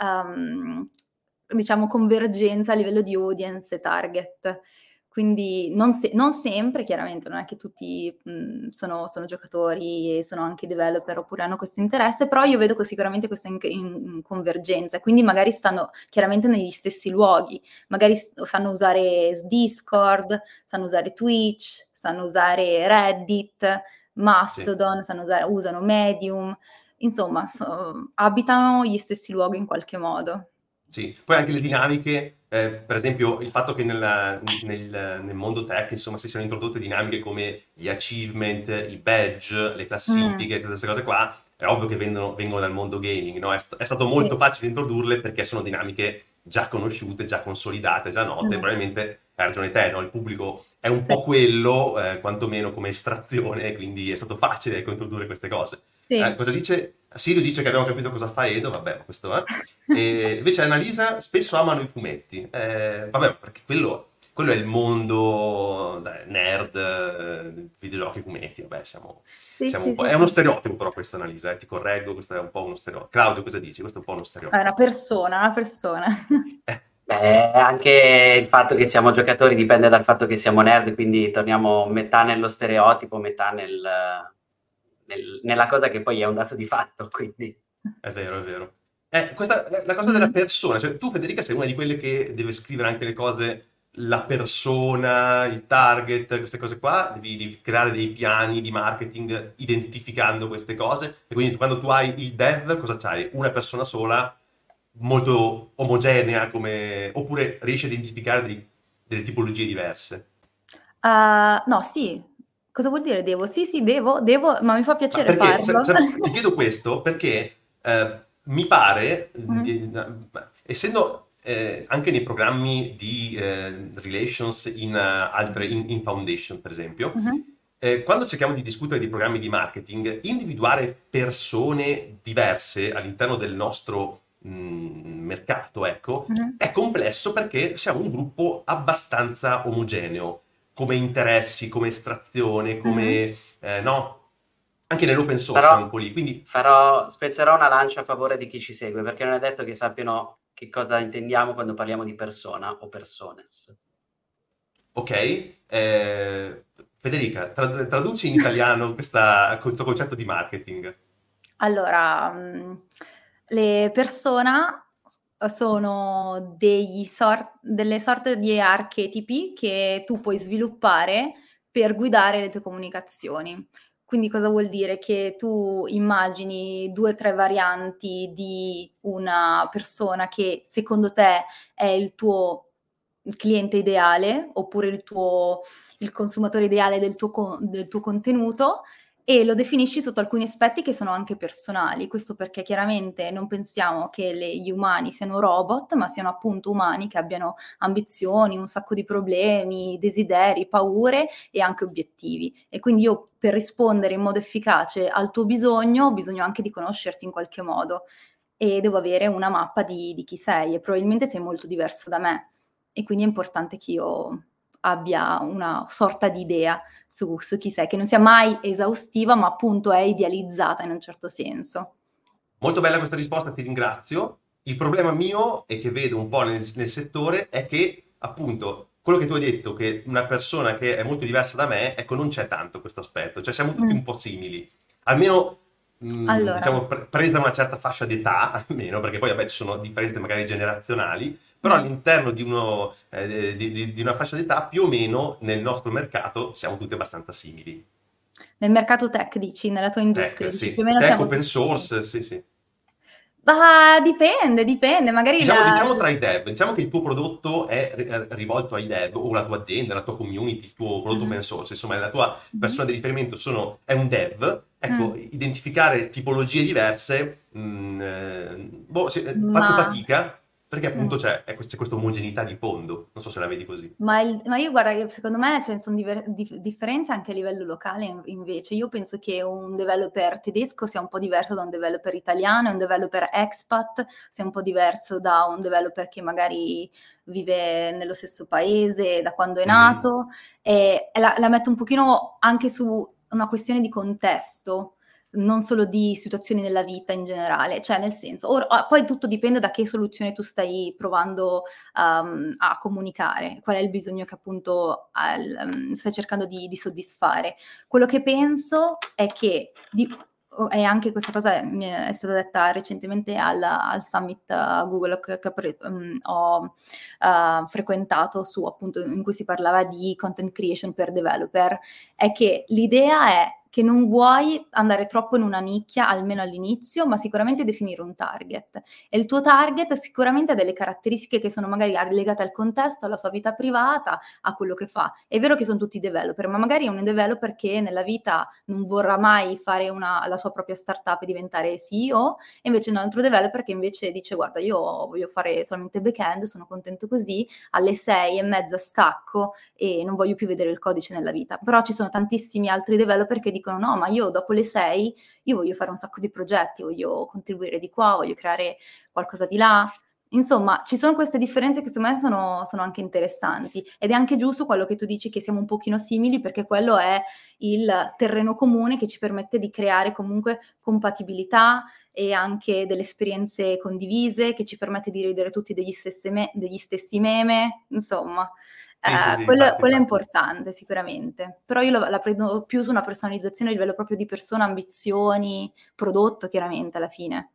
Speaker 3: uhm, diciamo convergenza a livello di audience e target. Quindi non se non sempre chiaramente, non è che tutti, mhmm, sono sono giocatori e sono anche developer oppure hanno questo interesse, però io vedo che sicuramente questa inc in convergenza, quindi magari stanno chiaramente negli stessi luoghi, magari s sanno usare s Discord, sanno usare Twitch, sanno usare Reddit,
Speaker 1: Sì.
Speaker 3: Mastodon, sanno usare usano Medium, insomma so abitano gli stessi luoghi in qualche modo.
Speaker 1: Sì, poi anche le dinamiche, eh, per esempio il fatto che nella- nel, nel mondo tech, insomma, si siano introdotte dinamiche come gli achievement, i badge, le
Speaker 3: Mh,
Speaker 1: classifiche, tutte queste cose qua, è ovvio che vengono, vengono dal mondo gaming, no? È, st- è stato
Speaker 3: sì.
Speaker 1: molto facile introdurle perché sono dinamiche già conosciute, già consolidate, già note,
Speaker 3: Mh,
Speaker 1: probabilmente hai ragione te, no? Il pubblico è un
Speaker 3: sì.
Speaker 1: po' quello, eh, quantomeno come estrazione, quindi è stato facile ecco, introdurre queste cose. Eh,
Speaker 3: Sì.
Speaker 1: cosa dice? Sirio dice che abbiamo capito cosa fa Edo, vabbè, ma questo è. E invece Annalisa spesso amano i fumetti. Eh, vabbè, perché quello, quello è il mondo dai, nerd, eh, videogiochi, fumetti. Vabbè, siamo,
Speaker 3: Sì,
Speaker 1: siamo un
Speaker 3: sì,
Speaker 1: po'.
Speaker 3: sì,
Speaker 1: È uno
Speaker 3: sì.
Speaker 1: stereotipo, però, questo Annalisa, eh, ti correggo, questo è un po' uno stereotipo. Claudio, cosa dici? Questo è un po' uno
Speaker 3: È una
Speaker 1: stereotipo.
Speaker 3: persona, una persona.
Speaker 1: Eh,
Speaker 4: Beh, anche il fatto che siamo giocatori dipende dal fatto che siamo nerd, quindi torniamo metà nello stereotipo, metà nel, nel- nella cosa che poi è un dato di fatto, quindi.
Speaker 1: è vero, è vero. Eh, questa, la la cosa della
Speaker 3: Mh.
Speaker 1: persona, cioè tu Federica sei una di quelle che deve scrivere anche le cose, la persona, il target, queste cose qua, devi, devi creare dei piani di marketing identificando queste cose e quindi quando tu hai il dev cosa c'hai? Una persona sola, molto omogenea come... oppure riesci a identificare dei- delle tipologie diverse?
Speaker 3: Uhm, no, sì. Cosa vuol dire devo? Sì, sì, devo, devo, ma mi fa
Speaker 1: Ma
Speaker 3: piacere
Speaker 1: perché, sa-
Speaker 3: farlo.
Speaker 1: sa- ti chiedo questo perché eh, mi pare,
Speaker 3: Mhm,
Speaker 1: di- essendo eh, anche nei programmi di eh, relations in, eh, altre, in, in foundation, per esempio,
Speaker 3: mhm,
Speaker 1: eh, quando cerchiamo di discutere di programmi di marketing, individuare persone diverse all'interno del nostro mh, mercato, ecco,
Speaker 3: mhm,
Speaker 1: è complesso perché siamo un gruppo abbastanza omogeneo, come interessi, come estrazione,
Speaker 3: mhm.
Speaker 1: come eh, no? Anche nell'open source siamo un
Speaker 4: Però
Speaker 1: po' lì, quindi
Speaker 4: farò, spezzerò una lancia a favore di chi ci segue, perché non è detto che sappiano che cosa intendiamo quando parliamo di persona o personas.
Speaker 1: ok. eh, Federica, tra- traduci in italiano questa- questo concetto di marketing.
Speaker 3: Allora, mh, le persona sono degli sor- delle sorte di archetipi che tu puoi sviluppare per guidare le tue comunicazioni. Quindi cosa vuol dire? Che tu immagini due o tre varianti di una persona che secondo te è il tuo cliente ideale oppure il tuo il consumatore ideale del tuo, co- del tuo contenuto e lo definisci sotto alcuni aspetti che sono anche personali. Questo perché chiaramente non pensiamo che le- gli umani siano robot, ma siano appunto umani che abbiano ambizioni, un sacco di problemi, desideri, paure e anche obiettivi. E quindi io per rispondere in modo efficace al tuo bisogno ho bisogno anche di conoscerti in qualche modo e devo avere una mappa di, di chi sei e probabilmente sei molto diverso da me e quindi è importante che io abbia una sorta di idea su, su chi sei, che non sia mai esaustiva, ma appunto è idealizzata in un certo senso.
Speaker 1: Molto bella questa risposta, ti ringrazio. Il problema mio e che vedo un po' nel, nel settore è che, appunto, quello che tu hai detto, che una persona che è molto diversa da me, ecco, non c'è tanto questo aspetto, cioè siamo tutti
Speaker 3: Mm.
Speaker 1: un po' simili. Almeno, mh,
Speaker 3: Allora,
Speaker 1: diciamo, pre- presa una certa fascia d'età, almeno, perché poi, vabbè, ci sono differenze magari generazionali, però
Speaker 3: mm.
Speaker 1: all'interno di, uno, eh, di, di- di una fascia d'età, più o meno, nel nostro mercato, siamo tutti abbastanza simili.
Speaker 3: Nel mercato tech dici, nella tua industria,
Speaker 1: Tech,
Speaker 3: dici più o
Speaker 1: sì.
Speaker 3: meno
Speaker 1: Tech,
Speaker 3: siamo
Speaker 1: open
Speaker 3: tutti simili.
Speaker 1: source, sì, sì.
Speaker 3: Ma dipende, dipende, magari
Speaker 1: Diciamo,
Speaker 3: la...
Speaker 1: diciamo tra i dev, diciamo che il tuo prodotto è ri- rivolto ai dev, o la tua azienda, la tua community, il tuo prodotto
Speaker 3: Mhm,
Speaker 1: open source, insomma la tua
Speaker 3: mhm,
Speaker 1: persona di riferimento sono- è un dev. Ecco,
Speaker 3: mm.
Speaker 1: identificare tipologie diverse, mh, eh, boh, se- eh, faccio
Speaker 3: Ma...
Speaker 1: fatica perché appunto
Speaker 3: mm.
Speaker 1: c'è, ecco, c'è questa omogeneità di fondo, non so se la vedi così.
Speaker 3: Ma, il- ma io guarda, che secondo me ce ne sono diver- dif- differenze anche a livello locale in- invece. Io penso che un developer tedesco sia un po' diverso da un developer italiano, e un developer expat sia un po' diverso da un developer che magari vive nello stesso paese da quando è
Speaker 1: Mhm.
Speaker 3: nato. E, e la, la metto un pochino anche su una questione di contesto, non solo di situazioni nella vita in generale. Cioè, nel senso, or- ah, poi tutto dipende da che soluzione tu stai provando um, a comunicare, qual è il bisogno che appunto al, um, stai cercando di, di soddisfare. Quello che penso è che, di, e anche questa cosa mi è, è stata detta recentemente al, al summit uh, Google che, che pre, um, ho uh, frequentato su appunto in cui si parlava di content creation per developer, è che l'idea è che non vuoi andare troppo in una nicchia, almeno all'inizio, ma sicuramente definire un target. E il tuo target sicuramente ha delle caratteristiche che sono magari legate al contesto, alla sua vita privata, a quello che fa. È vero che sono tutti developer, ma magari è un developer che nella vita non vorrà mai fare una, la sua propria startup e diventare C E O, e invece un altro developer che invece dice guarda io voglio fare solamente back-end, sono contento così, alle sei e mezza stacco e non voglio più vedere il codice nella vita. Però ci sono tantissimi altri developer che dicono no, ma io dopo le sei io voglio fare un sacco di progetti, voglio contribuire di qua, voglio creare qualcosa di là. Insomma, ci sono queste differenze che secondo me sono, sono anche interessanti ed è anche giusto quello che tu dici che siamo un pochino simili perché quello è il terreno comune che ci permette di creare comunque compatibilità e anche delle esperienze condivise, che ci permette di ridere tutti degli stessi, me- degli stessi meme, insomma.
Speaker 1: Sì, sì,
Speaker 3: Eh,
Speaker 1: sì,
Speaker 3: quello,
Speaker 1: infatti,
Speaker 3: quello è
Speaker 1: infatti.
Speaker 3: importante sicuramente, però io lo- la prendo più su una personalizzazione a livello proprio di persona, ambizioni, prodotto chiaramente alla fine.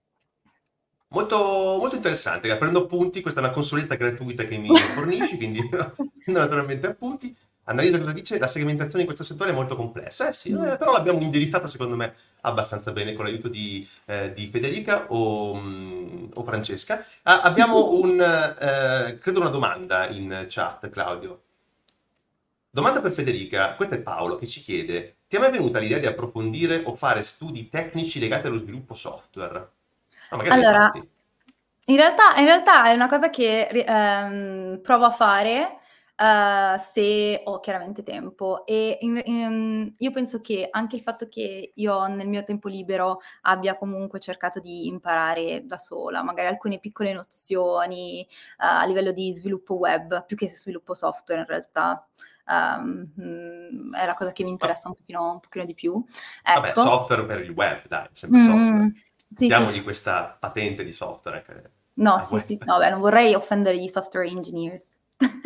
Speaker 1: Molto, molto interessante, prendo appunti, questa è una consulenza gratuita che mi fornisci, quindi prendo naturalmente appunti. Annalisa cosa dice? La segmentazione in questo settore è molto complessa, eh sì,
Speaker 3: Mm.
Speaker 1: eh, però l'abbiamo indirizzata secondo me abbastanza bene con l'aiuto di, eh, di Federica o, mm, o Francesca. Ah, abbiamo un, eh, credo una domanda in chat, Claudio. Domanda per Federica, questo è Paolo che ci chiede: ti è mai venuta l'idea di approfondire o fare studi tecnici legati allo sviluppo software? No, magari l'hai
Speaker 3: Allora,
Speaker 1: fatti.
Speaker 3: in realtà, in realtà è una cosa che ri- ehm, provo a fare eh, se ho chiaramente tempo e in- in- io penso che anche il fatto che io nel mio tempo libero abbia comunque cercato di imparare da sola, magari alcune piccole nozioni eh, a livello di sviluppo web, più che sviluppo software in realtà. ehm, mm, è la cosa che mi
Speaker 1: Va-
Speaker 3: interessa un pochino, un pochino di più.
Speaker 1: Vabbè,
Speaker 3: Ecco.
Speaker 1: software per il web, dai, sempre
Speaker 3: Mm,
Speaker 1: software.
Speaker 3: sì, sì.
Speaker 1: Diamogli questa patente di software anche
Speaker 3: No,
Speaker 1: al
Speaker 3: sì, sì,
Speaker 1: web.
Speaker 3: no, beh, non vorrei offendere gli software engineers.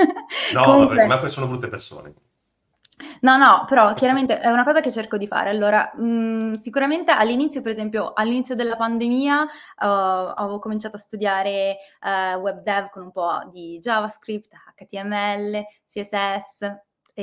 Speaker 1: No, ma, perché,
Speaker 3: Comunque,
Speaker 1: ma sono brutte persone.
Speaker 3: no, no, però chiaramente è una cosa che cerco di fare. Allora, mh, sicuramente all'inizio, per esempio, all'inizio della pandemia, uh, avevo cominciato a studiare uh, web dev con un po' di JavaScript, H T M L, C S S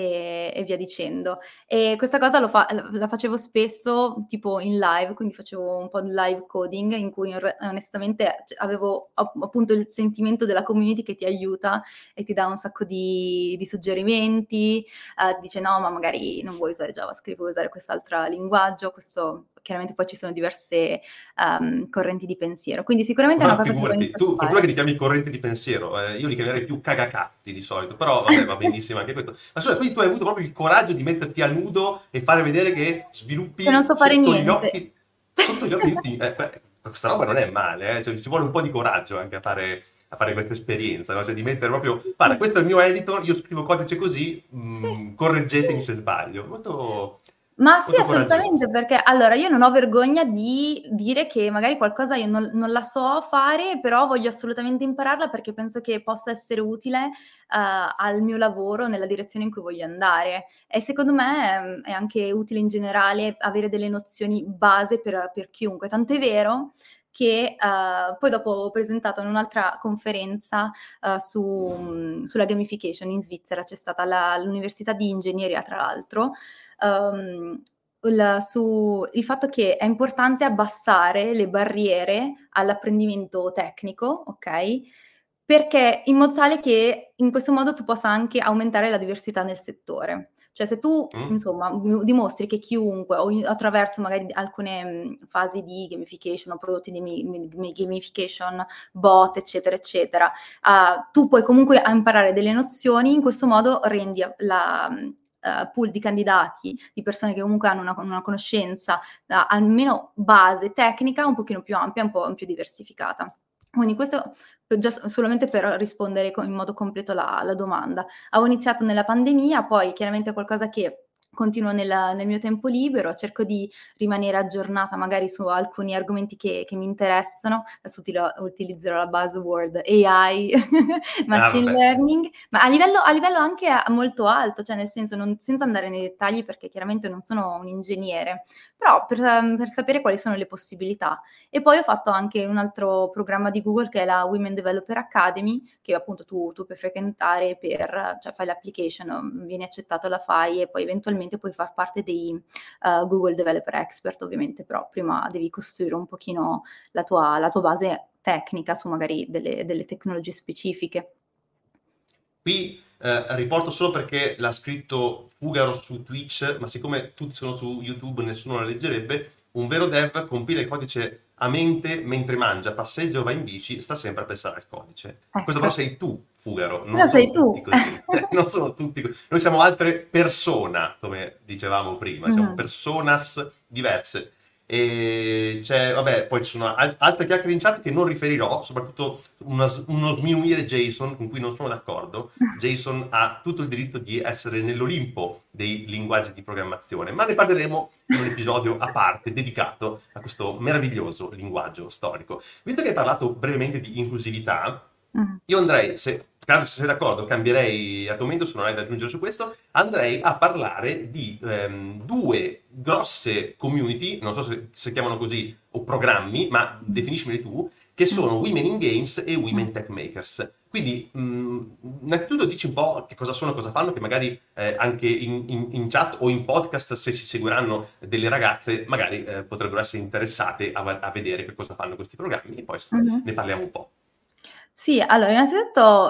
Speaker 3: e, e via dicendo. E questa cosa lo fa- la facevo spesso, tipo in live, quindi facevo un po' di live coding in cui in re- onestamente cioè, avevo app- appunto il sentimento della community che ti aiuta e ti dà un sacco di, di suggerimenti, eh, dice no, ma magari non vuoi usare JavaScript, vuoi usare quest'altro linguaggio, questo chiaramente poi ci sono diverse um, correnti di pensiero, quindi sicuramente è una
Speaker 1: Ma
Speaker 3: cosa che ho
Speaker 1: figurati,
Speaker 3: iniziato
Speaker 1: tu
Speaker 3: a
Speaker 1: fortuna che
Speaker 3: fare.
Speaker 1: li chiami correnti di pensiero, eh, io li chiamerei più cagacazzi di solito, però vabbè, va benissimo anche questo. Ma scusa, quindi tu hai avuto proprio il coraggio di metterti a nudo e fare vedere che
Speaker 3: Che non
Speaker 1: sviluppi
Speaker 3: so fare
Speaker 1: sotto gli
Speaker 3: niente.
Speaker 1: occhi, sotto gli occhi di tutti. Eh, beh, questa roba non è male, eh, cioè, ci vuole un po' di coraggio anche a fare, a fare questa esperienza, no? Cioè di mettere proprio,
Speaker 3: Sì,
Speaker 1: guarda,
Speaker 3: sì.
Speaker 1: questo è il mio editor, io scrivo codice così,
Speaker 3: Sì,
Speaker 1: mh, correggetemi
Speaker 3: sì.
Speaker 1: se sbaglio. Molto,
Speaker 3: Ma sì,
Speaker 1: molto coraggioso.
Speaker 3: assolutamente, perché allora io non ho vergogna di dire che magari qualcosa io non, non la so fare, però voglio assolutamente impararla perché penso che possa essere utile eh, al mio lavoro nella direzione in cui voglio andare. E secondo me ehm, è anche utile in generale avere delle nozioni base per, per chiunque. Tant'è vero che eh, poi dopo ho presentato in un'altra conferenza eh, su, mh, sulla gamification in Svizzera, c'è stata la- l'Università di Ingegneria, tra l'altro, um, il, su il fatto che è importante abbassare le barriere all'apprendimento tecnico, ok? Perché in modo tale che in questo modo tu possa anche aumentare la diversità nel settore. Cioè se tu,
Speaker 1: Mm?
Speaker 3: insomma, m- dimostri che chiunque, o in- attraverso magari alcune mh, fasi di gamification o prodotti di mi- mi- gamification, bot, eccetera, eccetera, uh, tu puoi comunque imparare delle nozioni, in questo modo rendi la, uh, pool di candidati, di persone che comunque hanno una, una conoscenza uh, almeno base tecnica un pochino più ampia, un po' più diversificata. Quindi questo per- già solamente per rispondere co- in modo completo alla, alla domanda. Avevo iniziato nella pandemia, poi chiaramente è qualcosa che continuo nel, nel mio tempo libero, cerco di rimanere aggiornata magari su alcuni argomenti che, che mi interessano. Adesso utilo- utilizzerò la buzzword A I,
Speaker 1: Ah,
Speaker 3: machine
Speaker 1: vabbè.
Speaker 3: learning, ma a livello, a livello anche a- molto alto, cioè nel senso non- senza andare nei dettagli perché chiaramente non sono un ingegnere, però per, ehm, per sapere quali sono le possibilità. E poi ho fatto anche un altro programma di Google che è la Women Developer Academy, che appunto tu, tu puoi frequentare per, cioè fai l'application, vieni accettato, la fai e poi eventualmente puoi far parte dei uh, Google Developer Expert, ovviamente, però prima devi costruire un pochino la tua, la tua base tecnica su magari delle, delle tecnologie specifiche.
Speaker 1: Qui eh, riporto solo perché l'ha scritto Fugaro su Twitch, ma siccome tutti sono su YouTube nessuno la leggerebbe. Un vero dev compila il codice a mente mentre mangia, passeggia o va in bici, sta sempre a pensare al codice. Questo però
Speaker 3: Ecco,
Speaker 1: sei tu, Fugaro, non
Speaker 3: lo sei
Speaker 1: sono tutti
Speaker 3: tu.
Speaker 1: così. Non sono tutti così. Noi siamo altre persona, come dicevamo prima, siamo
Speaker 3: Mhm.
Speaker 1: personas diverse. E c'è, vabbè, poi ci sono al- altre chiacchiere in chat che non riferirò, soprattutto una s- uno sminuire Jason, con cui non sono d'accordo. Jason ha tutto il diritto di essere nell'Olimpo dei linguaggi di programmazione, ma ne parleremo in un episodio a parte dedicato a questo meraviglioso linguaggio storico. Visto che hai parlato brevemente di inclusività,
Speaker 3: Mhm.
Speaker 1: io andrei, se, se sei d'accordo, cambierei argomento se non hai da aggiungere su questo, andrei a parlare di ehm, due grosse community, non so se si chiamano così, o programmi, ma definiscimeli tu, che sono Women in Games e Women Tech Makers. Quindi, mh, innanzitutto dici un po' che cosa sono, cosa fanno, che magari eh, anche in, in, in chat o in podcast, se si seguiranno delle ragazze, magari eh, potrebbero essere interessate a, a vedere che cosa fanno questi programmi e poi
Speaker 3: Mhm.
Speaker 1: ne parliamo un po'.
Speaker 3: Sì, allora innanzitutto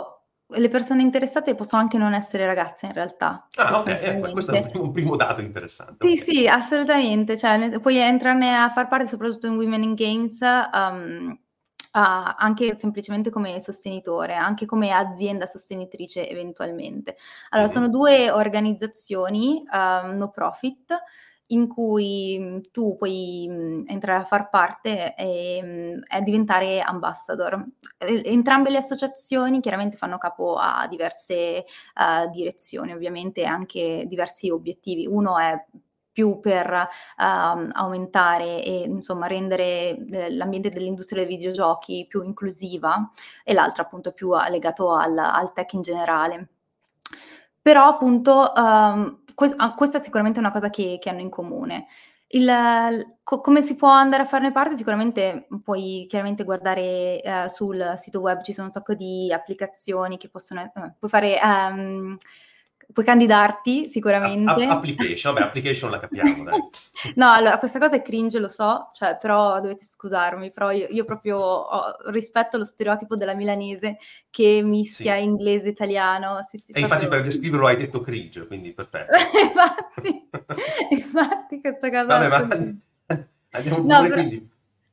Speaker 3: le persone interessate possono anche non essere ragazze in realtà,
Speaker 1: Ah, ok, ecco, questo è un
Speaker 3: sostanzialmente.
Speaker 1: primo, un primo dato interessante.
Speaker 3: Sì,
Speaker 1: Ok.
Speaker 3: sì, assolutamente. Cioè, ne- puoi entrarne a far parte soprattutto in Women in Games, um, ah, anche semplicemente come sostenitore, anche come azienda sostenitrice eventualmente. Allora, sono
Speaker 1: Mhm.
Speaker 3: due organizzazioni um, no profit in cui mh, tu puoi mh, entrare a far parte e, mh, e diventare ambassador. E- Entrambe le associazioni chiaramente fanno capo a diverse eh, direzioni, ovviamente, e anche diversi obiettivi. Uno è più per ehm, aumentare e insomma rendere eh, l'ambiente dell'industria dei videogiochi più inclusiva, e l'altro appunto più eh, legato al, al tech in generale. Però appunto ehm, que- ah, questa è sicuramente una cosa che, che hanno in comune. Il, il- co- come si può andare a farne parte? Sicuramente puoi chiaramente guardare eh, sul sito web, ci sono un sacco di applicazioni che possono, eh, puoi fare, ehm, puoi candidarti
Speaker 1: App- app-
Speaker 3: sicuramente.
Speaker 1: application, vabbè, application la capiamo, dai.
Speaker 3: No, allora, questa cosa è cringe, lo so, cioè, però dovete scusarmi, però io, io proprio ho- rispetto lo stereotipo della milanese che mischia
Speaker 1: Sì.
Speaker 3: inglese e italiano, sì, sì,
Speaker 1: E infatti
Speaker 3: proprio.
Speaker 1: per descriverlo hai detto cringe, quindi perfetto.
Speaker 3: Infatti, infatti questa cosa
Speaker 1: Vabbè, ma
Speaker 3: assolutamente.
Speaker 1: andiamo
Speaker 3: No,
Speaker 1: pure,
Speaker 3: però.
Speaker 1: quindi.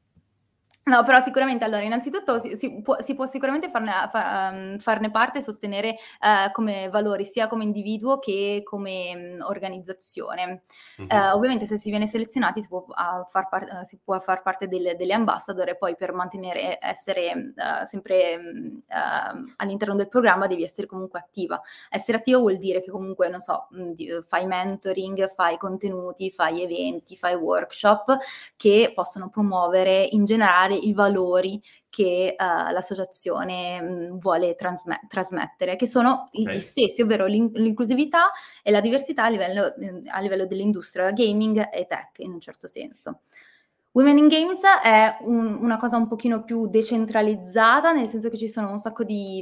Speaker 3: No, però sicuramente allora innanzitutto si si può si può sicuramente farne fa uhm, farne parte e sostenere, ehm, come valori, sia come individuo che come, mhmm, organizzazione.
Speaker 1: Mhm.
Speaker 3: Ehm, ovviamente se si viene selezionati si può a far par uhm, si può far parte del delle ambassador, e poi per mantenere essere, uhm, sempre, mhmm, uhm, all'interno del programma devi essere comunque attiva. Essere attiva vuol dire che comunque, non so, mhmm, di fai mentoring, fai contenuti, fai eventi, fai workshop che possono promuovere in generale i valori che uh, l'associazione mh, vuole transme- trasmettere, che sono
Speaker 1: Ok.
Speaker 3: gli stessi, ovvero l'in- l'inclusività e la diversità a livello, eh, a livello dell'industria gaming e tech, in un certo senso. Women in Games è un- una cosa un pochino più decentralizzata, nel senso che ci sono un sacco di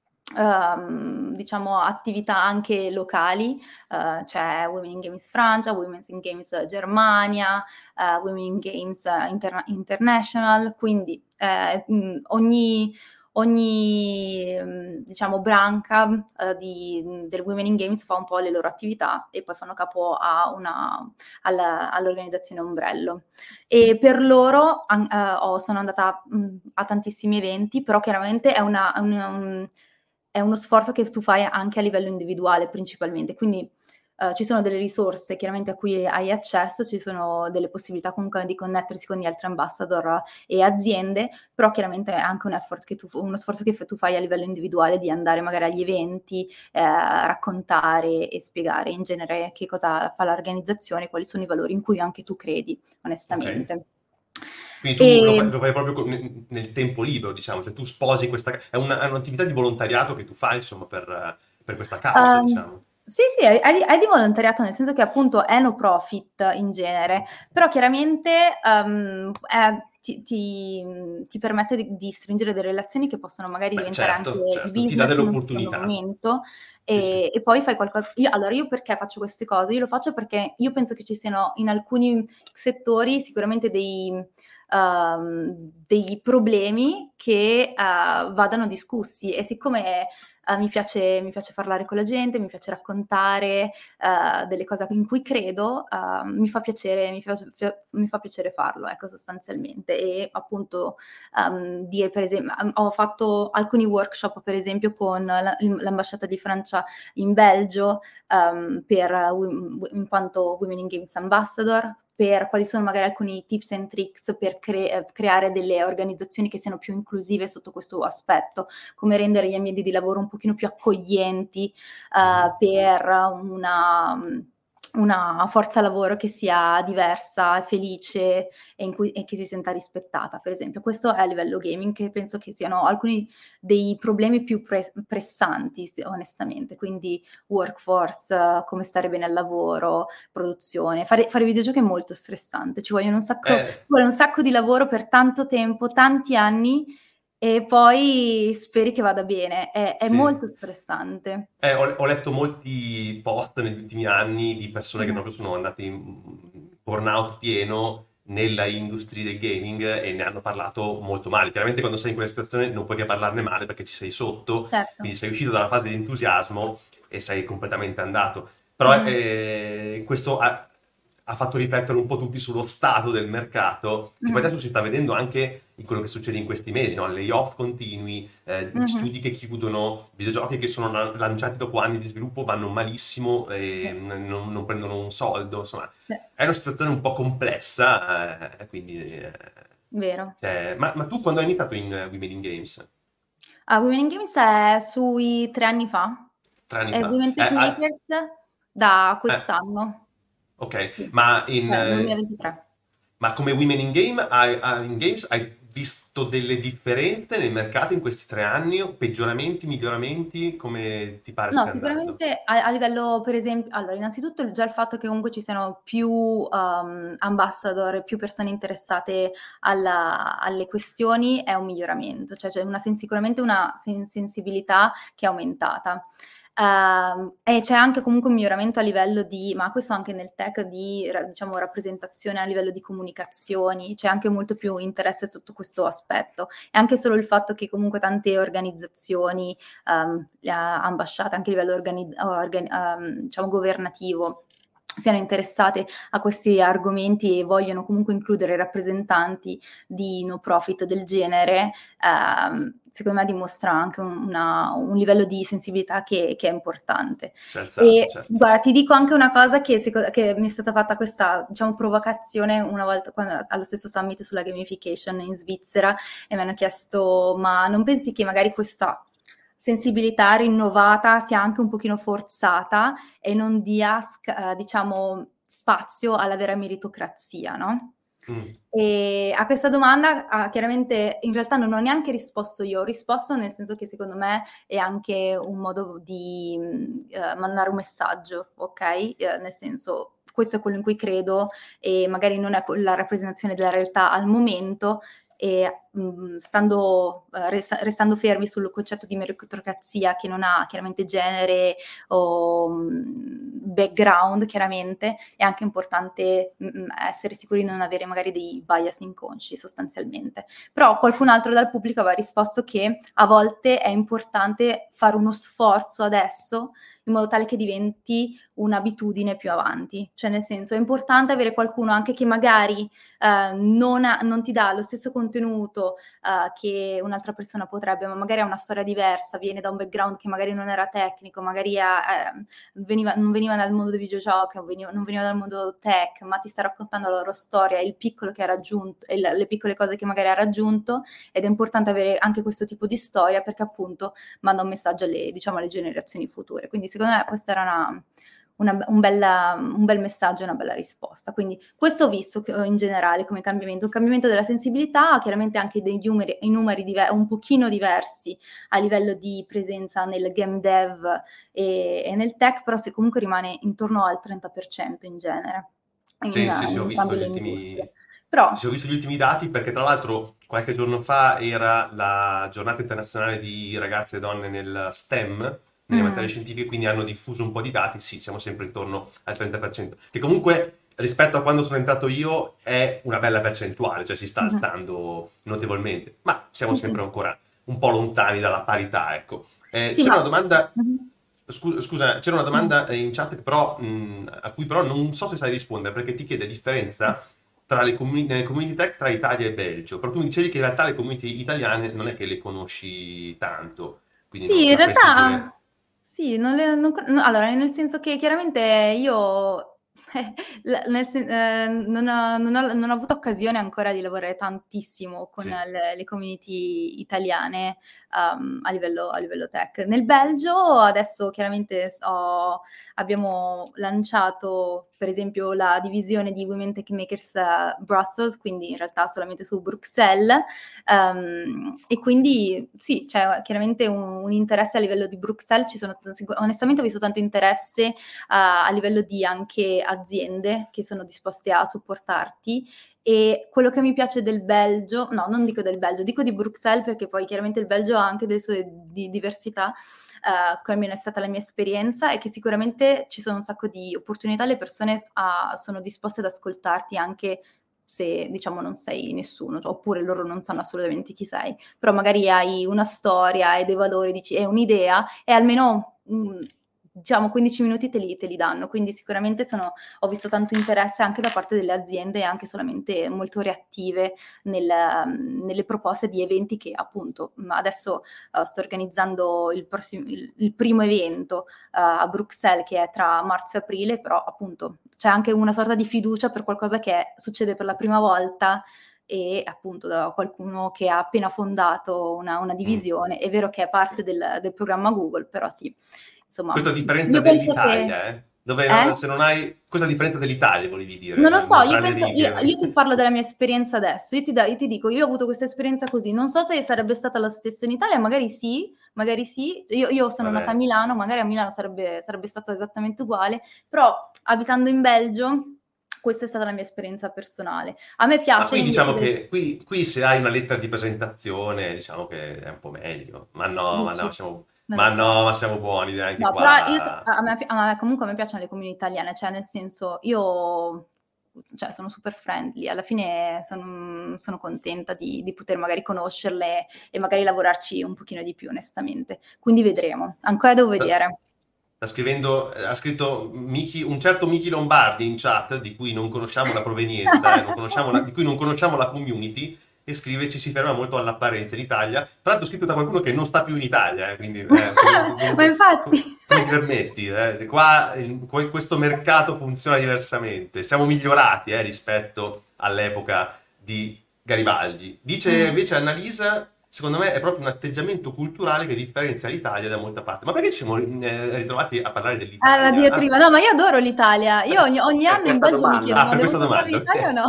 Speaker 3: ehm, diciamo attività anche locali. Uh, c'è Women in Games Francia, Women in Games Germania, uh, Women in Games Interna- International, quindi eh, mh, ogni, ogni mh, diciamo branca uh, di, del Women in Games fa un po' le loro attività e poi fanno capo a una, alla, all'organizzazione ombrello. E per loro an- eh, ho- sono andata mh, a tantissimi eventi, però chiaramente è, una, una- un- è uno sforzo che tu fai anche a livello individuale principalmente, quindi eh, ci sono delle risorse chiaramente a cui hai accesso, ci sono delle possibilità comunque di connettersi con gli altri ambassador e aziende, però chiaramente è anche un effort che tu, uno sforzo che tu fai a livello individuale di andare magari agli eventi, eh, raccontare e spiegare in genere che cosa fa l'organizzazione, quali sono i valori in cui anche tu credi,
Speaker 1: Ok.
Speaker 3: onestamente.
Speaker 1: Quindi tu lo
Speaker 3: E,
Speaker 1: fai, lo fai proprio con- nel, nel tempo libero, diciamo, cioè tu sposi questa. È, una- è un'attività di volontariato che tu fai, insomma, per, eh, per questa causa,
Speaker 3: Um,
Speaker 1: diciamo.
Speaker 3: sì, sì, è, è di, è di volontariato, nel senso che appunto è no profit in genere, però chiaramente um, è- ti, ti- ti permette di, di stringere delle relazioni che possono magari
Speaker 1: Beh,
Speaker 3: diventare anche
Speaker 1: certo,
Speaker 3: di
Speaker 1: certo, ti dà
Speaker 3: business in un secondo
Speaker 1: dell'opportunità.
Speaker 3: momento,
Speaker 1: Sì, sì.
Speaker 3: e, e poi fai qualcosa. Io, allora, io perché faccio queste cose? Io lo faccio perché io penso che ci siano in alcuni settori sicuramente dei, um, dei problemi che uh, vadano discussi, e siccome Uh, mi piace, mi piace parlare con la gente, mi piace raccontare uh, delle cose in cui credo, uh, mi fa piacere, mi fa, mi fa piacere farlo, ecco, sostanzialmente. E appunto um, dire, per esempio, um, ho fatto alcuni workshop, per esempio, con la, l'ambasciata di Francia in Belgio, um, per, uh, in quanto Women in Games Ambassador, per quali sono magari alcuni tips and tricks per cre- creare delle organizzazioni che siano più inclusive sotto questo aspetto, come rendere gli ambienti di lavoro un pochino più accoglienti uh,
Speaker 1: Mhm.
Speaker 3: per una, una forza lavoro che sia diversa, felice e, in cui, e che si senta rispettata, per esempio. Questo è a livello gaming, che penso che siano alcuni dei problemi più pre- pressanti, onestamente, quindi workforce, uh, come stare bene al lavoro, produzione. Fare, fare videogiochi è molto stressante, ci vogliono un sacco,
Speaker 1: Eh,
Speaker 3: ci vuole un sacco di lavoro per tanto tempo, tanti anni, e poi speri che vada bene. È, è
Speaker 1: sì.
Speaker 3: molto stressante.
Speaker 1: Eh, ho, ho letto molti post negli ultimi anni di persone che
Speaker 3: Mhm.
Speaker 1: proprio sono andate in burnout pieno nella industria del gaming e ne hanno parlato molto male. Chiaramente quando sei in quella situazione non puoi che parlarne male perché ci sei sotto,
Speaker 3: Certo.
Speaker 1: quindi sei uscito dalla fase di entusiasmo e sei completamente andato. Però
Speaker 3: Mhm.
Speaker 1: eh, questo ha, ha fatto riflettere un po' tutti sullo stato del mercato, che poi
Speaker 3: Mhm.
Speaker 1: adesso si sta vedendo anche in quello che succede in questi mesi, no? Layoff continui, eh,
Speaker 3: Mhm.
Speaker 1: studi che chiudono, videogiochi che sono la- lanciati dopo anni di sviluppo vanno malissimo e
Speaker 3: Sì.
Speaker 1: n- non, non prendono un soldo, insomma.
Speaker 3: Sì.
Speaker 1: È una situazione un po' complessa, eh, quindi... eh,
Speaker 3: Vero.
Speaker 1: cioè, ma, ma tu quando hai iniziato in eh, Women in Games?
Speaker 3: Ah, Women in Games è sui tre anni fa
Speaker 1: Tre anni
Speaker 3: e
Speaker 1: fa?
Speaker 3: Women
Speaker 1: Eh, ah,
Speaker 3: Techmakers da
Speaker 1: eh,
Speaker 3: quest'anno.
Speaker 1: ok,
Speaker 3: Sì,
Speaker 1: ma, in,
Speaker 3: cioè
Speaker 1: eh,
Speaker 3: duemilaventitré.
Speaker 1: ma come Women in, Game, hai, hai- in Games hai visto delle differenze nel mercato in questi tre anni? Peggioramenti, miglioramenti? Come ti pare
Speaker 3: No,
Speaker 1: stia andando?
Speaker 3: sicuramente a, a livello, per esempio, allora, innanzitutto già il fatto che comunque ci siano più um, ambassador, più persone interessate alla- alle questioni è un miglioramento, cioè c'è una sen- sicuramente una sen- sensibilità che è aumentata. Ehm, e c'è anche comunque un miglioramento a livello di, ma questo anche nel tech, di ra- diciamo, rappresentazione a livello di comunicazioni, c'è anche molto più interesse sotto questo aspetto. E anche solo il fatto che comunque tante organizzazioni, um, le ambasciate anche a livello organi- organi- um, diciamo governativo siano interessate a questi argomenti e vogliono comunque includere rappresentanti di no profit del genere, ehm, secondo me dimostra anche un, una- un livello di sensibilità che, che è importante.
Speaker 1: Si è alzato,
Speaker 3: E
Speaker 1: certo.
Speaker 3: guarda, ti dico anche una cosa che, seco- che mi è stata fatta questa, diciamo, provocazione una volta quando, allo stesso summit sulla gamification in Svizzera, e mi hanno chiesto: ma non pensi che magari questa sensibilità rinnovata sia anche un pochino forzata e non dia, sc- eh, diciamo, spazio alla vera meritocrazia, no?
Speaker 1: Mm.
Speaker 3: E a questa domanda, ah, chiaramente, in realtà non ho neanche risposto io, ho risposto nel senso che secondo me è anche un modo di mh, eh, mandare un messaggio, ok? Eh, nel senso, questo è quello in cui credo e magari non è que- la rappresentazione della realtà al momento, e mh, stando, eh, resta- restando fermi sul concetto di meritocrazia che non ha chiaramente genere o mh, background, chiaramente è anche importante mh, essere sicuri di non avere magari dei bias inconsci sostanzialmente. Però qualcun altro dal pubblico aveva risposto che a volte è importante fare uno sforzo adesso in modo tale che diventi un'abitudine più avanti, cioè nel senso è importante avere qualcuno anche che magari eh, non, ha, non ti dà lo stesso contenuto eh, che un'altra persona potrebbe, ma magari ha una storia diversa, viene da un background che magari non era tecnico, magari ha, eh, veniva, non veniva dal mondo dei videogiochi, non veniva, non veniva dal mondo tech, ma ti sta raccontando la loro storia, il piccolo che ha raggiunto, e le piccole cose che magari ha raggiunto, ed è importante avere anche questo tipo di storia perché appunto manda un messaggio alle, diciamo, alle generazioni future. Quindi secondo me questa era una... Una, un, bella, un bel messaggio e una bella risposta. Quindi questo ho visto che, in generale come cambiamento, un cambiamento della sensibilità, chiaramente anche dei numeri, i numeri diver- un pochino diversi a livello di presenza nel game dev e, e nel tech, però se comunque rimane intorno al trenta per cento in genere, in,
Speaker 1: Sì, sì, sì,
Speaker 3: in
Speaker 1: ho visto
Speaker 3: entrambe
Speaker 1: gli
Speaker 3: le
Speaker 1: ultimi,
Speaker 3: industrie. Però,
Speaker 1: sì, sì, ho visto gli ultimi dati perché tra l'altro qualche giorno fa era la giornata internazionale di ragazze e donne nel STEM, nelle materie
Speaker 3: mm,
Speaker 1: scientifiche, quindi hanno diffuso un po' di dati, sì, siamo sempre intorno al trenta per cento, che comunque rispetto a quando sono entrato io è una bella percentuale, cioè si sta
Speaker 3: mhm,
Speaker 1: alzando notevolmente, ma siamo
Speaker 3: sì,
Speaker 1: sempre
Speaker 3: sì.
Speaker 1: ancora un po' lontani dalla parità, ecco. Eh,
Speaker 3: Sì,
Speaker 1: c'era
Speaker 3: ma...
Speaker 1: una domanda,
Speaker 3: mhm,
Speaker 1: scu- scusa, c'era una
Speaker 3: mm,
Speaker 1: domanda in chat che però, mh, a cui però non so se sai rispondere perché ti chiede differenza tra le comuni- nelle community tech tra Italia e Belgio, però tu mi dicevi che in realtà le community italiane non è che le conosci tanto, quindi non
Speaker 3: sì, in
Speaker 1: sapresti dire...
Speaker 3: realtà sì, non le- non co- no, allora, nel senso che chiaramente io la- nel sen- eh, non ho, non ho- non ho avuto occasione ancora di lavorare tantissimo con
Speaker 1: Sì.
Speaker 3: le, le community italiane um, a livello, a livello tech. Nel Belgio adesso chiaramente ho- abbiamo lanciato per esempio la divisione di Women Tech Makers eh, Brussels, quindi in realtà solamente su Bruxelles. Um, e quindi sì, c'è chiaramente un, un interesse a livello di Bruxelles, ci sono, onestamente ho visto tanto interesse uh, a livello di anche aziende che sono disposte a supportarti. E quello che mi piace del Belgio, no, non dico del Belgio, dico di Bruxelles perché poi chiaramente il Belgio ha anche delle sue di diversità, uh, come almeno è stata la mia esperienza, è che sicuramente ci sono un sacco di opportunità, le persone uh, sono disposte ad ascoltarti anche se diciamo non sei nessuno, cioè, oppure loro non sanno assolutamente chi sei, però magari hai una storia e dei valori, dici, e un'idea, e almeno mh, diciamo quindici minuti te li, te li danno, quindi sicuramente sono, ho visto tanto interesse anche da parte delle aziende, anche solamente molto reattive nel, nelle proposte di eventi che appunto adesso uh, sto organizzando il, prossimo, il, il primo evento uh, a Bruxelles, che è tra marzo e aprile, però appunto c'è anche una sorta di fiducia per qualcosa che succede per la prima volta, e appunto da qualcuno che ha appena fondato una, una divisione. È vero che è parte del, del programma Google, però sì, insomma.
Speaker 1: Questa differenza dell'Italia, che... eh? Dove
Speaker 3: eh?
Speaker 1: se non hai... Questa differenza dell'Italia, volevi dire?
Speaker 3: Non lo so, io, penso, io, io ti parlo della mia esperienza adesso, io ti, da, io ti dico, io ho avuto questa esperienza così, non so se sarebbe stata la stessa in Italia, magari sì, magari sì, io, io sono Vabbè. nata a Milano, magari a Milano sarebbe, sarebbe stato esattamente uguale, però abitando in Belgio, questa è stata la mia esperienza personale. A me piace...
Speaker 1: Ma qui diciamo del... che qui, qui se hai una lettera di presentazione, diciamo che è un po' meglio, ma no, Dici? ma no, siamo... Non ma no, ma siamo buoni anche
Speaker 3: no,
Speaker 1: qua.
Speaker 3: Però io, a me, a me, comunque a me piacciono le community italiane, cioè nel senso io cioè, sono super friendly, alla fine sono, sono contenta di, di poter magari conoscerle e magari lavorarci un pochino di più, onestamente. Quindi vedremo, ancora devo vedere.
Speaker 1: Sta scrivendo, ha scritto Miki, un certo Miki Lombardi in chat, di cui non conosciamo la provenienza, eh, non conosciamo la, di cui non conosciamo la community, e scrive ci si ferma molto all'apparenza in Italia, tra l'altro scritto da qualcuno che non sta più in Italia, eh, quindi eh, come,
Speaker 3: ma infatti
Speaker 1: come ti permetti? Eh? Qua in, questo mercato funziona diversamente, siamo migliorati eh, rispetto all'epoca di Garibaldi. Dice mm. invece Annalisa, secondo me è proprio un atteggiamento culturale che differenzia l'Italia da molta parte. Ma perché ci siamo eh, ritrovati a parlare dell'Italia?
Speaker 3: Ah, la diatriba. Ah. No, ma io adoro l'Italia, io ogni, ogni anno in Belgio
Speaker 1: domanda.
Speaker 3: mi chiedo,
Speaker 1: ah,
Speaker 3: ma
Speaker 1: per
Speaker 3: devo
Speaker 1: questa domanda
Speaker 3: l'Italia
Speaker 1: okay.
Speaker 3: o no?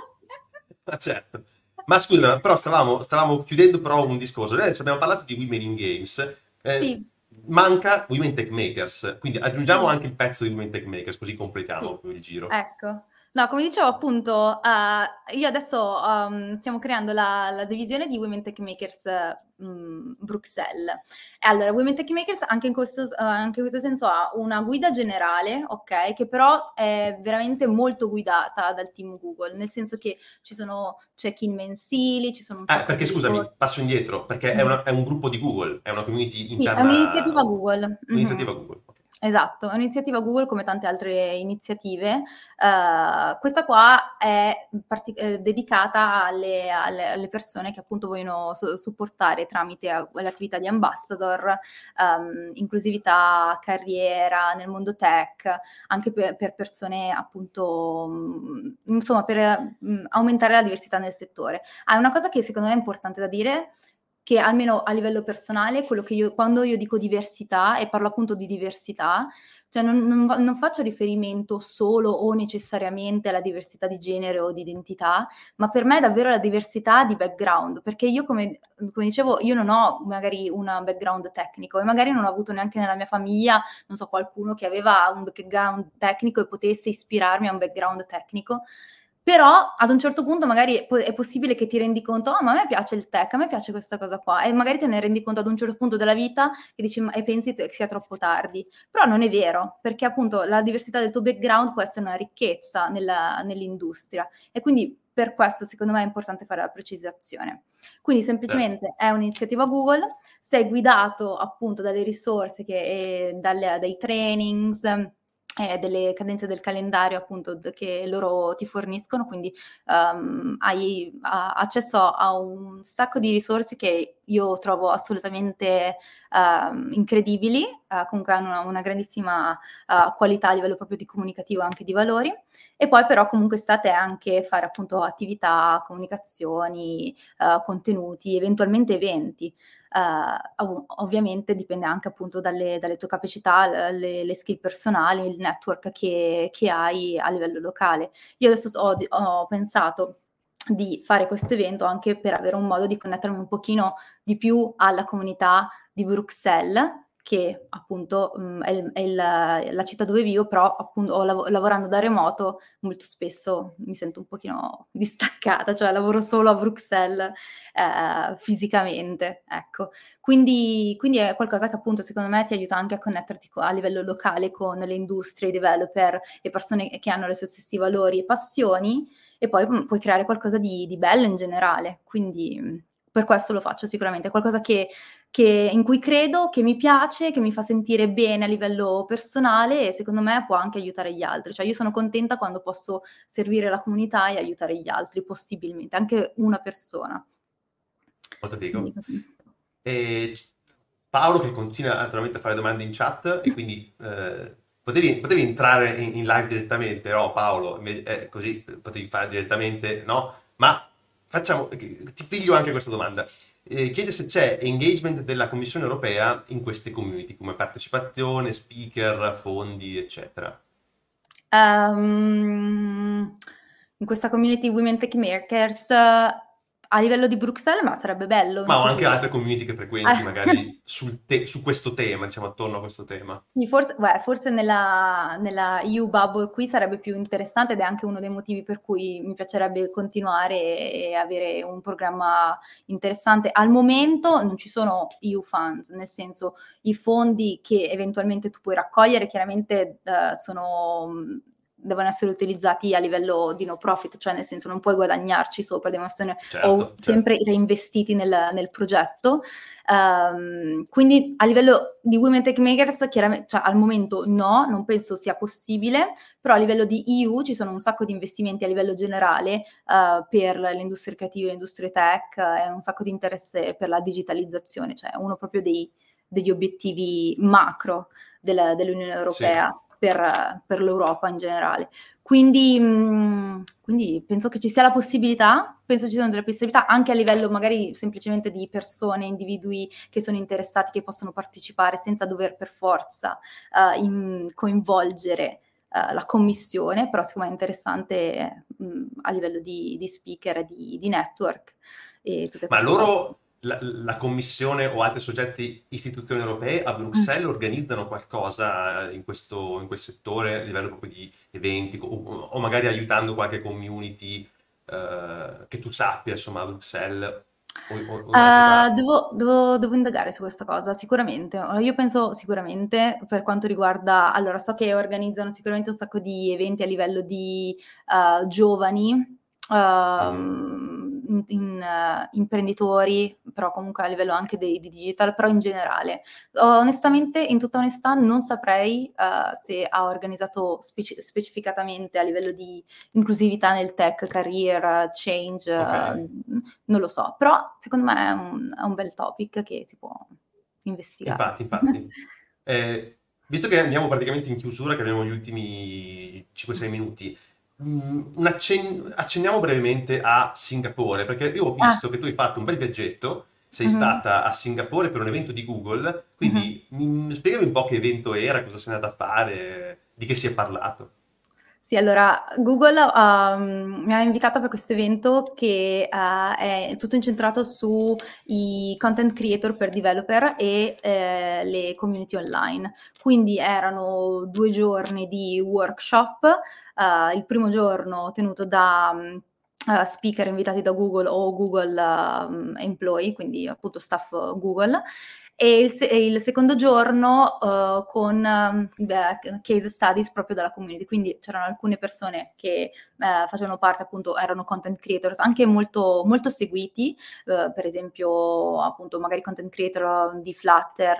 Speaker 1: Ma certo. Ma scusa, però stavamo, stavamo chiudendo però un discorso. Adesso abbiamo parlato di Women in Games. Eh, sì. Manca Women Tech Makers, quindi aggiungiamo sì. anche il pezzo di Women Tech Makers, così completiamo sì. il giro.
Speaker 3: Ecco. No, come dicevo appunto, uh, io adesso um, stiamo creando la, la divisione di Women Tech Makers um, Bruxelles. E allora, Women Tech Makers anche in, questo, uh, anche in questo senso ha una guida generale, ok, che però è veramente molto guidata dal team Google, nel senso che ci sono check-in mensili, ci sono un
Speaker 1: sacco eh, perché scusami, ricordi. passo indietro, perché mm. è, una, è un gruppo di Google, è una community interna.
Speaker 3: Sì, è un'iniziativa Google.
Speaker 1: Un'iniziativa
Speaker 3: Mm-hmm.
Speaker 1: Google. Okay.
Speaker 3: Esatto, è un'iniziativa Google come tante altre iniziative. Uh, questa qua è partic- eh, dedicata alle, alle, alle persone che appunto vogliono so- supportare tramite a- l'attività di ambassador, um, inclusività, carriera nel mondo tech, anche per, per persone appunto, um, insomma, per um, aumentare la diversità nel settore. Ah, una cosa che secondo me è importante da dire, che almeno a livello personale, quello che io, quando io dico diversità, e parlo appunto di diversità, cioè non, non, non faccio riferimento solo o necessariamente alla diversità di genere o di identità, ma per me è davvero la diversità di background, perché io come, come dicevo, io non ho magari un background tecnico, e magari non ho avuto neanche nella mia famiglia, non so, qualcuno che aveva un background tecnico e potesse ispirarmi a un background tecnico. Però ad un certo punto magari è possibile che ti rendi conto, oh, ma a me piace il tech, a me piace questa cosa qua, e magari te ne rendi conto ad un certo punto della vita e, dici, e pensi che sia troppo tardi. Però non è vero, perché appunto la diversità del tuo background può essere una ricchezza nella, nell'industria, e quindi per questo secondo me è importante fare la precisazione. Quindi semplicemente è un'iniziativa Google, sei guidato appunto dalle risorse, che, eh, dalle, dai trainings, Eh, delle cadenze del calendario appunto che loro ti forniscono, quindi um, hai uh, accesso a un sacco di risorse che io trovo assolutamente uh, incredibili, uh, comunque hanno una, una grandissima uh, qualità a livello proprio di comunicativo e anche di valori, e poi però comunque state anche fare appunto attività, comunicazioni, uh, contenuti, eventualmente eventi. Uh, ov- ovviamente dipende anche appunto dalle, dalle tue capacità, le, le skill personali, il network che, che hai a livello locale. Io adesso ho, ho pensato di fare questo evento anche per avere un modo di connettermi un pochino di più alla comunità di Bruxelles, che appunto mh, è, il- è il- la città dove vivo, però appunto ho lav- lavorando da remoto molto spesso mi sento un pochino distaccata, cioè lavoro solo a Bruxelles eh, fisicamente, ecco. Quindi, quindi è qualcosa che appunto secondo me ti aiuta anche a connetterti co- a livello locale con le industrie, i developer e persone che hanno le sue stessi valori e passioni, e poi mm, puoi creare qualcosa di, di bello in generale. Quindi mm, per questo lo faccio sicuramente, è qualcosa che che- in cui credo, che mi piace, che mi fa sentire bene a livello personale e secondo me può anche aiutare gli altri. Cioè io sono contenta quando posso servire la comunità e aiutare gli altri, possibilmente, anche una persona.
Speaker 1: Molto
Speaker 3: Quindi
Speaker 1: figo.
Speaker 3: così.
Speaker 1: E c- Paolo che continua naturalmente a fare domande in chat e quindi eh, potevi, potevi entrare in, in live direttamente, no Paolo? Inve- eh, così potevi fare direttamente, no? Ma facciamo, ti piglio anche questa domanda. Eh, chiede se c'è engagement della Commissione europea in queste community, come partecipazione, speaker, fondi, eccetera.
Speaker 3: Ehm, in questa community Women Tech Makers eh, a livello di Bruxelles, ma sarebbe bello
Speaker 1: Ma ho anche altre
Speaker 3: includere.
Speaker 1: community che frequenti, magari sul te- su questo tema, diciamo, attorno a questo tema.
Speaker 3: Sì, forse, beh, forse nella, nella E U Bubble qui sarebbe più interessante ed è anche uno dei motivi per cui mi piacerebbe continuare e, e avere un programma interessante. Al momento non ci sono E U funds, nel senso i fondi che eventualmente tu puoi raccogliere chiaramente eh, sono, mh, devono essere utilizzati a livello di no profit, cioè nel senso non puoi guadagnarci sopra, devono essere o
Speaker 1: Certo, certo.
Speaker 3: sempre reinvestiti nel, nel progetto. Um, quindi a livello di Women Tech Makers, chiaramente, cioè, al momento no, non penso sia possibile, però a livello di E U ci sono un sacco di investimenti a livello generale uh, per le industrie creative, le industrie tech, e un sacco di interesse per la digitalizzazione, cioè uno proprio dei, degli obiettivi macro della, dell'Unione
Speaker 1: Sì.
Speaker 3: Europea per, per l'Europa in generale. Quindi, mh, quindi penso che ci sia la possibilità, penso ci siano delle possibilità anche a livello magari semplicemente di persone, individui che sono interessati, che possono partecipare senza dover per forza uh, in, coinvolgere uh, la commissione, però secondo me è interessante mh, a livello di, di speaker, di, di network e tutte
Speaker 1: Ma
Speaker 3: queste cose.
Speaker 1: loro, la, la Commissione o altri soggetti, istituzioni europee a
Speaker 3: Mm.
Speaker 1: Bruxelles organizzano qualcosa in questo, in questo settore a livello proprio di eventi o, o magari aiutando qualche community eh, che tu sappia, insomma, a Bruxelles o, o- o in altre
Speaker 3: Uh,
Speaker 1: parti.
Speaker 3: devo, devo- devo indagare su questa cosa, sicuramente. Allora, io penso sicuramente per quanto riguarda, allora so che organizzano sicuramente un sacco di eventi a livello di uh, giovani,
Speaker 1: Mhm.
Speaker 3: um, in- in, eh, imprenditori, però comunque a livello anche di, di digital, però in generale. Onestamente, in tutta onestà, non saprei uh, se ha organizzato speci- specificatamente a livello di inclusività nel tech, career, change,
Speaker 1: Ok,
Speaker 3: uh, non lo so, però secondo me è un, è un bel topic che si può investigare.
Speaker 1: infatti, infatti. Eh, visto che andiamo praticamente in chiusura, che abbiamo gli ultimi cinque sei minuti, mm, un accen- accenniamo brevemente a Singapore, perché io ho
Speaker 3: Ah,
Speaker 1: visto che tu hai fatto un bel viaggetto, sei
Speaker 3: mhm,
Speaker 1: stata a Singapore per un evento di Google,
Speaker 3: mhm.
Speaker 1: quindi mm, spiegami un po' che evento era, cosa sei andata a fare, di che si è parlato.
Speaker 3: Sì, allora Google um, mi ha invitato per questo evento che uh, è tutto incentrato sui content creator per developer e eh, le community online. Quindi erano due giorni di workshop. Uh, il primo giorno tenuto da um, uh, speaker invitati da Google o Google um, employee, quindi appunto staff uh, Google. E il, se- e il secondo giorno uh, con um, beh, case studies proprio dalla community, quindi c'erano alcune persone che eh, facevano parte, appunto, erano content creators anche molto, molto seguiti, eh, per esempio appunto magari content creator di Flutter,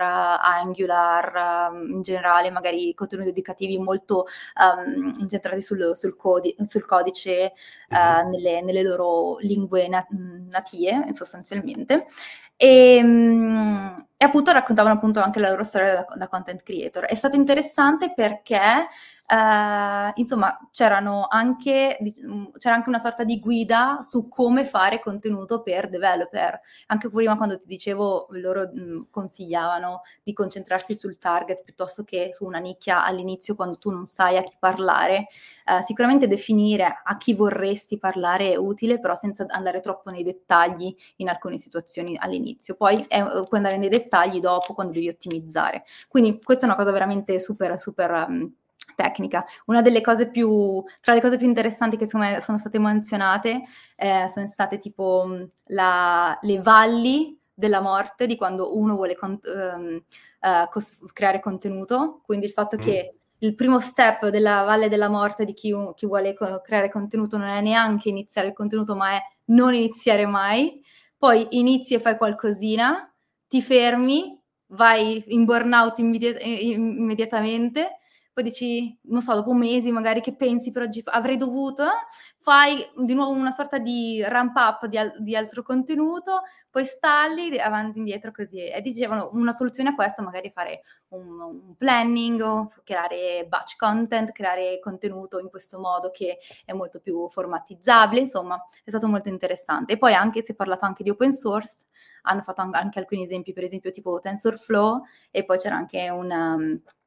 Speaker 3: Angular, um, in generale magari contenuti educativi molto um, incentrati sul, sul, codi- sul codice eh,
Speaker 1: Mhm.
Speaker 3: nelle, nelle loro lingue na- natie sostanzialmente. E, mm, e appunto raccontavano appunto anche la loro storia da, da content creator. È stato interessante perché eh, insomma c'erano anche, c'era anche una sorta di guida su come fare contenuto per developer. Anche prima quando ti dicevo, loro mh, consigliavano di concentrarsi sul target piuttosto che su una nicchia all'inizio quando tu non sai a chi parlare. Eh, sicuramente definire a chi vorresti parlare è utile, però senza andare troppo nei dettagli in alcune situazioni all'inizio. Poi è, puoi andare nei dettagli dopo quando devi ottimizzare. Quindi questa è una cosa veramente super, super um, tecnica. Una delle cose più, tra le cose più interessanti che secondo me sono state menzionate eh, sono state tipo la, le valli della morte di quando uno vuole con, um, uh, cos- creare contenuto, quindi il fatto mm. che il primo step della valle della morte di chi, chi vuole co- creare contenuto non è neanche iniziare il contenuto, ma è non iniziare mai. Poi inizi e fai qualcosina, ti fermi, vai in burnout immedi- immediatamente, poi dici, non so, dopo mesi magari che pensi per oggi avrei dovuto, fai di nuovo una sorta di ramp up di, al- di altro contenuto, poi stalli avanti e indietro così. E dicevano una soluzione a questo magari fare un, un planning, o creare batch content, creare contenuto in questo modo che è molto più formatizzabile, insomma è stato molto interessante. E poi anche, si è parlato anche di open source, hanno fatto anche alcuni esempi, per esempio tipo TensorFlow, e poi c'era anche una,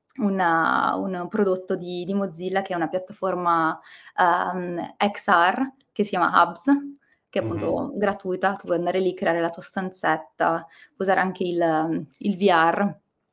Speaker 3: una, un prodotto di, di Mozilla che è una piattaforma um, X R che si chiama Hubs, che è appunto mm-hmm. gratuita, tu puoi andare lì, creare la tua stanzetta, usare anche il, il V R.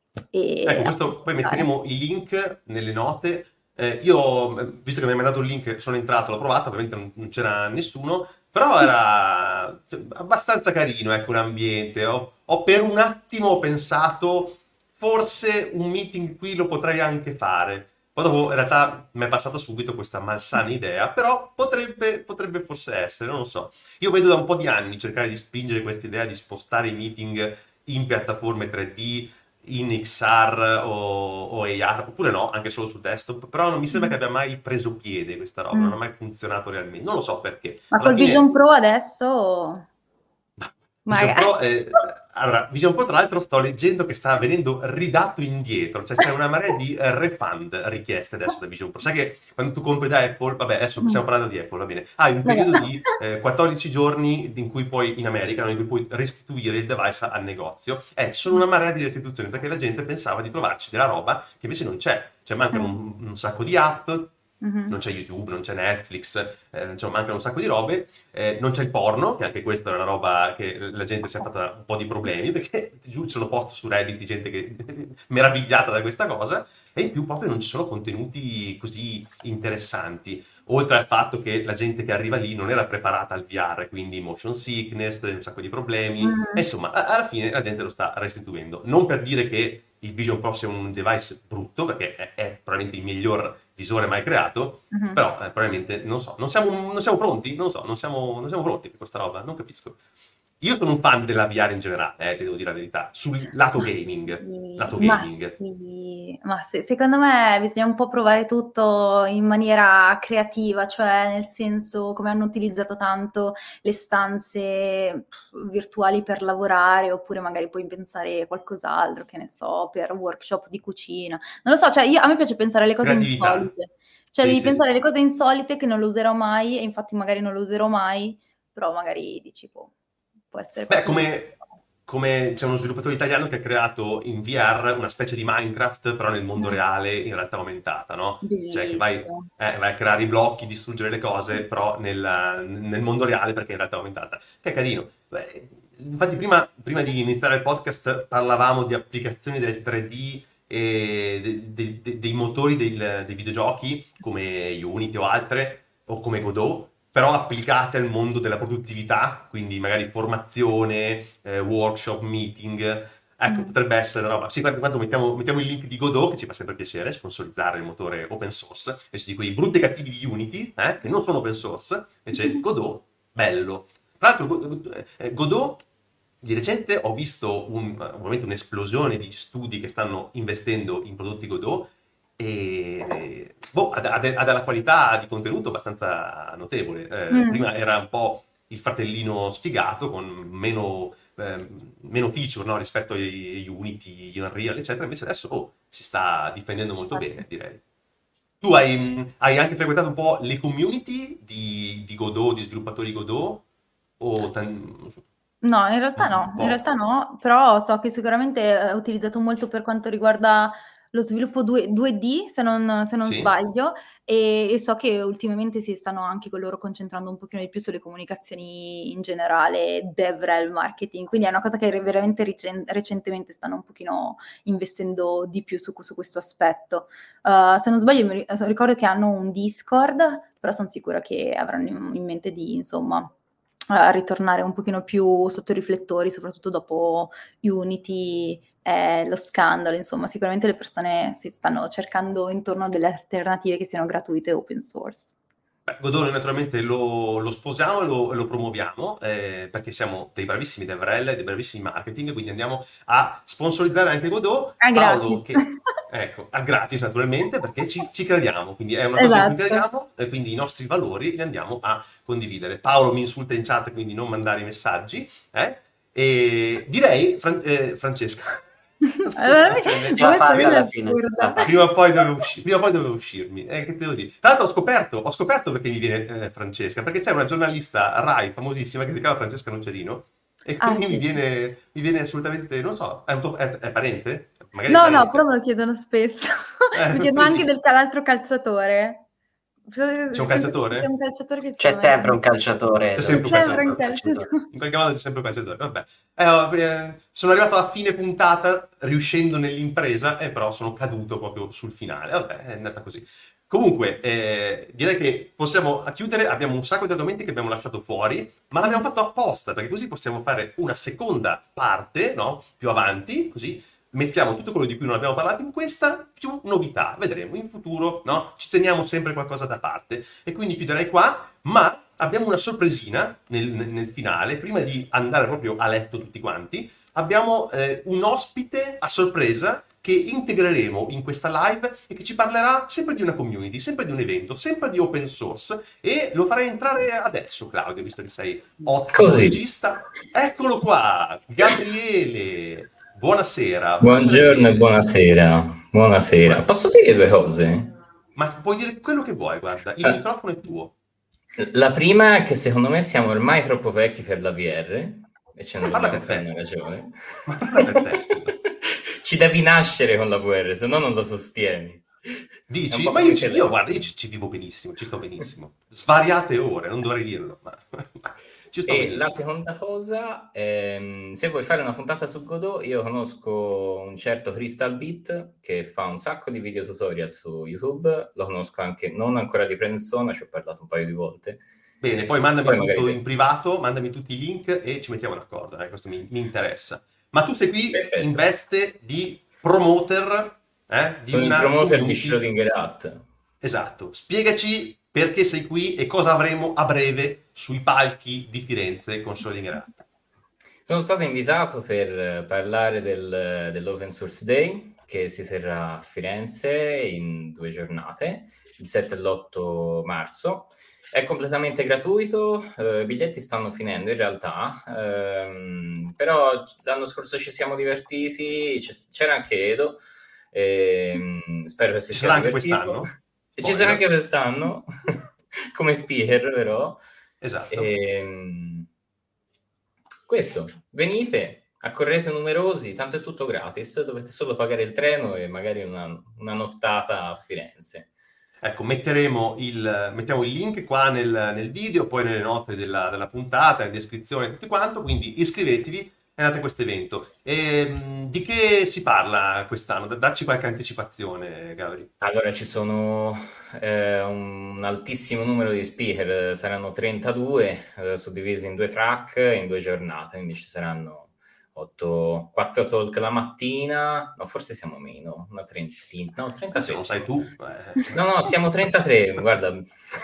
Speaker 3: E
Speaker 1: ecco, questo poi metteremo i link nelle note. Eh, io, visto che mi hai mandato il link, sono entrato, l'ho provato, ovviamente non, non c'era nessuno, però era abbastanza carino, ecco, l'ambiente. Ho, ho per un attimo pensato, forse un meeting qui lo potrei anche fare. Poi dopo, in realtà, mi è passata subito questa malsana idea, però potrebbe, potrebbe forse essere, non lo so. Io vedo da un po' di anni cercare di spingere questa idea di spostare i meeting in piattaforme tre D, in X R o, o A R, oppure no, anche solo su desktop, però non mi sembra che abbia mai preso piede questa roba, mm. non ha mai funzionato realmente, non lo so perché.
Speaker 3: Ma
Speaker 1: Alla
Speaker 3: col
Speaker 1: fine...
Speaker 3: Vision Pro adesso...
Speaker 1: Vision Pro, eh, allora, Vision Pro tra l'altro sto leggendo che sta venendo ridatto indietro, cioè c'è una marea di eh, refund richieste adesso da Vision Pro. Sai che quando tu compri da Apple, vabbè adesso stiamo parlando di Apple, va bene, hai un periodo di eh, quattordici giorni in cui puoi, in America, no, in cui puoi restituire il device al negozio. Eh, ci sono una marea di restituzioni perché la gente pensava di trovarci della roba che invece non c'è, cioè mancano un, un sacco di app. Mm-hmm. Non c'è YouTube, non c'è Netflix, eh, cioè mancano un sacco di robe, eh, non c'è il porno, che anche questa è una roba che la gente si è fatta un po' di problemi, perché giù ci sono post su Reddit di gente che meravigliata da questa cosa, e in più proprio non ci sono contenuti così interessanti, oltre al fatto che la gente che arriva lì non era preparata al V R, quindi motion sickness, un sacco di problemi, mm-hmm. e insomma alla fine la gente lo sta restituendo, non per dire che il Vision Pro sia un device brutto, perché è, è probabilmente il miglior visore mai creato, uh-huh. però eh, probabilmente, non so, non siamo, non siamo pronti, non so, non siamo, non siamo pronti per questa roba, non capisco. Io sono un fan della V R in generale, eh, ti devo dire la verità, sul lato gaming. Sì, lato gaming.
Speaker 3: Ma, sì, ma sì, secondo me bisogna un po' provare tutto in maniera creativa, cioè nel senso come hanno utilizzato tanto le stanze virtuali per lavorare, oppure magari puoi pensare qualcos'altro, che ne so, per workshop di cucina. Non lo so, cioè io, a me piace pensare alle cose creatività. Insolite. Cioè sì, devi sì, pensare alle sì. cose insolite che non lo userò mai, e infatti magari non lo userò mai, però magari dici, boh, può essere...
Speaker 1: Beh, come, come c'è uno sviluppatore italiano che ha creato in V R una specie di Minecraft, però nel mondo mm. reale in realtà aumentata, no? Bellissimo. Cioè che vai, eh, vai a creare i blocchi, distruggere le cose, però nel, nel mondo reale perché in realtà è aumentata. Che è carino. Beh, infatti prima, prima di iniziare il podcast parlavamo di applicazioni del tre D e de, de, de, dei motori del, dei videogiochi come Unity o altre, o come Godot, però applicate al mondo della produttività, quindi magari formazione, eh, workshop, meeting. Ecco, mm. potrebbe essere una roba. Sì, quando mettiamo, mettiamo il link di Godot, che ci fa sempre piacere, sponsorizzare il motore open source, invece di quei brutti e cattivi di Unity, eh, che non sono open source, invece Godot, bello. Tra l'altro, Godot, di recente ho visto un, ovviamente un'esplosione di studi che stanno investendo in prodotti Godot, e boh, ha, ha, ha della qualità di contenuto abbastanza notevole. Eh, mm. Prima era un po' il fratellino sfigato con meno, eh, meno feature, no, rispetto ai Unity, Unreal, eccetera. Invece adesso oh, si sta difendendo molto bene, direi. Tu hai, hai anche frequentato un po' le community di, di Godot, di sviluppatori Godot? O tan-
Speaker 3: No, in realtà
Speaker 1: un
Speaker 3: no, in
Speaker 1: po'?
Speaker 3: realtà no, però so che sicuramente è utilizzato molto per quanto riguarda lo sviluppo due, due D, se non, se non
Speaker 1: Sì?
Speaker 3: sbaglio, e, e so che ultimamente si stanno anche con loro concentrando un pochino di più sulle comunicazioni in generale, DevRel marketing, quindi è una cosa che veramente recen- recentemente stanno un pochino investendo di più su, su questo aspetto. Uh, se non sbaglio, mi ri- ricordo che hanno un Discord, però sono sicura che avranno in, in mente di, insomma, a ritornare un pochino più sotto i riflettori, soprattutto dopo Unity e lo scandalo. Insomma, sicuramente le persone si stanno cercando intorno a delle alternative che siano gratuite e open source.
Speaker 1: Beh, Godot noi naturalmente lo, lo sposiamo e lo, lo promuoviamo eh, perché siamo dei bravissimi DevRel, dei bravissimi marketing, quindi andiamo a sponsorizzare anche Godot.
Speaker 3: È
Speaker 1: Paolo,
Speaker 3: gratis.
Speaker 1: che ecco, a gratis naturalmente perché ci, ci crediamo, quindi è una cosa in cui
Speaker 3: Esatto.
Speaker 1: crediamo e quindi i nostri valori li andiamo a condividere. Paolo mi insulta in chat, quindi non mandare i messaggi. Eh? E direi, Fran- eh, Francesca,
Speaker 3: Allora,
Speaker 1: scusa, cioè,
Speaker 3: ma
Speaker 1: mi-
Speaker 4: l'ha
Speaker 3: questa
Speaker 4: fatta
Speaker 1: mi-
Speaker 3: cosa è
Speaker 4: alla fine,
Speaker 3: assurda.
Speaker 4: l'ha fatta.
Speaker 1: prima o poi doveva usci- prima o poi doveva uscirmi, eh, che te devo dire. Tra l'altro ho scoperto, ho scoperto perché mi viene eh, Francesca, perché c'è una giornalista Rai famosissima che si chiama Francesca Nocerino e
Speaker 3: Ah,
Speaker 1: quindi mi
Speaker 3: sì.
Speaker 1: viene, mi viene assolutamente, non so, è, un tuo- è- è parente? Magari è
Speaker 3: No, no,
Speaker 1: parente.
Speaker 3: però me lo chiedono spesso.
Speaker 1: Eh,
Speaker 3: Mi chiedono anche
Speaker 1: vedi?
Speaker 3: dell'altro calciatore.
Speaker 1: C'è un
Speaker 3: Sempre che c'è un
Speaker 1: calciatore?
Speaker 3: calciatore che si
Speaker 4: C'è
Speaker 3: chiama
Speaker 4: sempre un calciatore
Speaker 1: C'è
Speaker 4: dove
Speaker 1: sempre un
Speaker 4: c'è
Speaker 3: sempre
Speaker 1: calciatore.
Speaker 3: un
Speaker 4: un calciatore.
Speaker 3: calciatore.
Speaker 1: In qualche modo c'è sempre un calciatore, vabbè. Eh, ho- eh, sono arrivato a fine puntata riuscendo nell'impresa e però sono caduto proprio sul finale. Vabbè, è andata così. Comunque, eh, direi che possiamo chiudere. Abbiamo un sacco di argomenti che abbiamo lasciato fuori, ma l'abbiamo fatto apposta perché così possiamo fare una seconda parte, no? Più avanti, così mettiamo tutto quello di cui non abbiamo parlato in questa, più novità. Vedremo in futuro, no? Ci teniamo sempre qualcosa da parte. E quindi chiuderei qua, ma abbiamo una sorpresina nel, nel finale. Prima di andare proprio a letto tutti quanti, abbiamo eh, un ospite a sorpresa che integreremo in questa live e che ci parlerà sempre di una community, sempre di un evento, sempre di open source e lo farei entrare adesso, Claudio, visto che sei ottimo
Speaker 5: Così.
Speaker 1: regista. Eccolo qua, Gabriele. Buonasera.
Speaker 5: Buongiorno e
Speaker 1: Gabriele.
Speaker 5: buonasera. Buonasera.
Speaker 1: Buona-
Speaker 5: Posso dire due cose?
Speaker 1: Ma puoi dire quello che vuoi, guarda, il
Speaker 5: Eh.
Speaker 1: microfono è tuo.
Speaker 5: La prima è che secondo me siamo ormai troppo vecchi per la V R e ce ne
Speaker 1: Ma parla
Speaker 5: dobbiamo
Speaker 1: per
Speaker 5: fare
Speaker 1: te.
Speaker 5: una ragione.
Speaker 1: Ma parla per te, scusa.
Speaker 5: Ci devi nascere con la V R, se no non lo sostieni. È un
Speaker 1: Dici?
Speaker 5: po'
Speaker 1: Ma
Speaker 5: come
Speaker 1: io, ci,
Speaker 5: te
Speaker 1: io
Speaker 5: lei.
Speaker 1: guarda, io ci, ci vivo benissimo, ci sto benissimo. Svariate ore, non dovrei dirlo, ma, ma ci sto
Speaker 5: E
Speaker 1: benissimo.
Speaker 5: la seconda cosa, ehm, se vuoi fare una puntata su Godot, io conosco un certo Crystal Beat che fa un sacco di video tutorial su YouTube, lo conosco anche, non ancora di persona, ci ho parlato un paio di volte.
Speaker 1: Bene, poi mandami
Speaker 5: Poi
Speaker 1: tutto
Speaker 5: magari
Speaker 1: in
Speaker 5: se-
Speaker 1: privato, mandami tutti i link e ci mettiamo d'accordo, eh, questo mi, mi interessa. Ma tu sei qui
Speaker 5: Perfetto.
Speaker 1: in veste di promoter eh, di
Speaker 5: Sono il
Speaker 1: una
Speaker 5: promoter di
Speaker 1: community.
Speaker 5: Schrödinger Hat.
Speaker 1: Esatto, spiegaci perché sei qui e cosa avremo a breve sui palchi di Firenze con Schrödinger Hat.
Speaker 5: Sono stato invitato per parlare del, dell'Open Source Day che si terrà a Firenze in due giornate, il sette e l'otto marzo. È completamente gratuito, eh, i biglietti stanno finendo in realtà, ehm, però l'anno scorso ci siamo divertiti, c- c'era anche Edo, ehm, spero che si
Speaker 1: Ci
Speaker 5: sia
Speaker 1: sarà anche
Speaker 5: divertito.
Speaker 1: quest'anno?
Speaker 5: E ci sarà anche quest'anno, come speaker però.
Speaker 1: Esatto.
Speaker 5: Ehm, questo, venite, accorrete numerosi, tanto è tutto gratis, dovete solo pagare il treno e magari una, una nottata a Firenze.
Speaker 1: Ecco, metteremo il, mettiamo il link qua nel, nel video, poi nelle note della, della puntata, in descrizione, tutto quanto, quindi iscrivetevi e andate a questo evento. E, di che si parla quest'anno? Dacci qualche anticipazione, Gabri.
Speaker 5: Allora, ci sono eh, un altissimo numero di speaker, saranno trentadue, eh, suddivisi in due track, in due giornate, quindi ci saranno otto, quattro talk la mattina, no, forse siamo meno, una trentina, no, trentatré.
Speaker 1: Adesso non sai
Speaker 5: siamo.
Speaker 1: tu. Eh.
Speaker 5: No, no, siamo trentatré, guarda,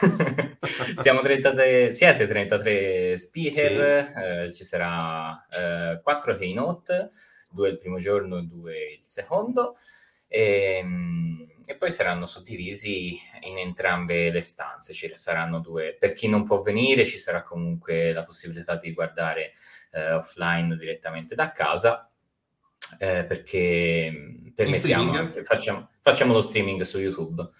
Speaker 5: siamo trentatré, siete trentatré speaker,
Speaker 1: Sì.
Speaker 5: eh, ci sarà eh, quattro keynote, due il primo giorno e due il secondo, e, e poi saranno suddivisi in entrambe le stanze, ci saranno due, per chi non può venire ci sarà comunque la possibilità di guardare eh, offline direttamente da casa, eh, perché permettiamo anche, facciamo, facciamo lo streaming su YouTube.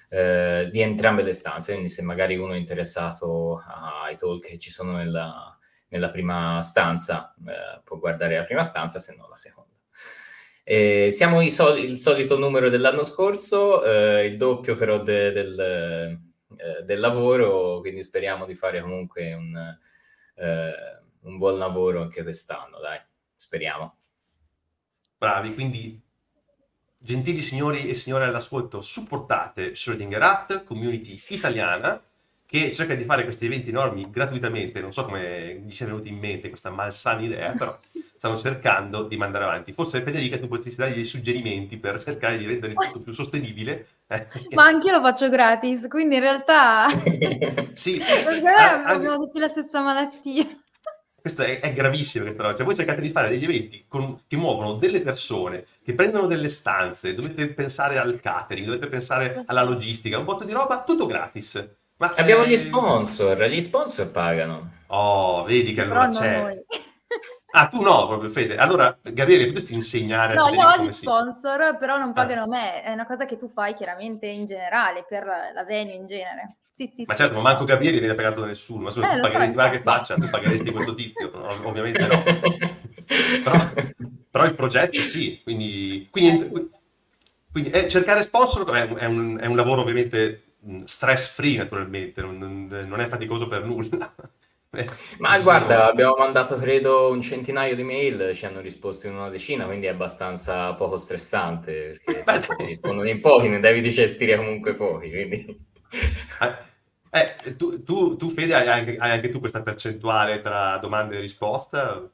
Speaker 5: eh, di entrambe le stanze, quindi se magari uno è interessato ai talk che ci sono nella, nella prima stanza, eh, può guardare la prima stanza, se no la seconda. Eh, siamo i sol- il solito numero dell'anno scorso, eh, il doppio però de- del, eh, del lavoro, quindi speriamo di fare comunque un, eh, un buon lavoro anche quest'anno, dai, speriamo.
Speaker 1: Bravi, quindi gentili signori e signore all'ascolto, supportate Schrödinger Hat, community italiana, che cerca di fare questi eventi enormi gratuitamente. Non so come gli sia venuta in mente questa malsana idea, però stanno cercando di mandare avanti. Forse Federica tu potresti dargli dei suggerimenti per cercare di rendere il tutto più sostenibile.
Speaker 3: Ma anch'io lo faccio gratis, quindi in realtà
Speaker 1: sì,
Speaker 3: perché noi
Speaker 1: ah,
Speaker 3: abbiamo
Speaker 1: anche...
Speaker 3: tutti la stessa malattia.
Speaker 1: Questo è, è gravissimo questa roba. Cioè, voi cercate di fare degli eventi con, che muovono delle persone, che prendono delle stanze, dovete pensare al catering, dovete pensare alla logistica, un botto di roba, tutto gratis. Ma,
Speaker 5: Abbiamo
Speaker 1: eh...
Speaker 5: gli sponsor, gli sponsor pagano.
Speaker 1: Oh, vedi che allora
Speaker 3: Però non
Speaker 1: c'è.
Speaker 3: noi.
Speaker 1: Ah, tu no, proprio Fede. Allora, Gabriele, potresti insegnare
Speaker 3: No,
Speaker 1: a
Speaker 3: io
Speaker 1: Federica
Speaker 3: ho
Speaker 1: come
Speaker 3: gli
Speaker 1: si...
Speaker 3: sponsor, però non
Speaker 1: Ah.
Speaker 3: pagano me. È una cosa che tu fai chiaramente in generale, per la venue in genere. Sì, sì,
Speaker 1: Ma
Speaker 3: sì.
Speaker 1: certo, ma manco Gabriele viene pagato da nessuno. Ma scusa,
Speaker 3: Eh,
Speaker 1: tu
Speaker 3: lo so,
Speaker 1: pagheresti, guarda che
Speaker 3: infatti.
Speaker 1: faccia, tu pagheresti questo tizio? No, ovviamente no. Però, però il progetto sì, quindi, quindi, quindi eh, cercare sponsor è un, è, un, è un lavoro ovviamente stress free naturalmente, non, non è faticoso per nulla.
Speaker 5: Ma guarda, abbiamo mandato credo un centinaio di mail, ci hanno risposto in una decina, quindi è abbastanza poco stressante, perché tanto ti rispondono in pochi, ne devi gestire comunque pochi, quindi...
Speaker 1: Eh, tu, tu, tu Fede, hai anche, hai anche tu questa percentuale tra domande e risposta?
Speaker 3: Uh,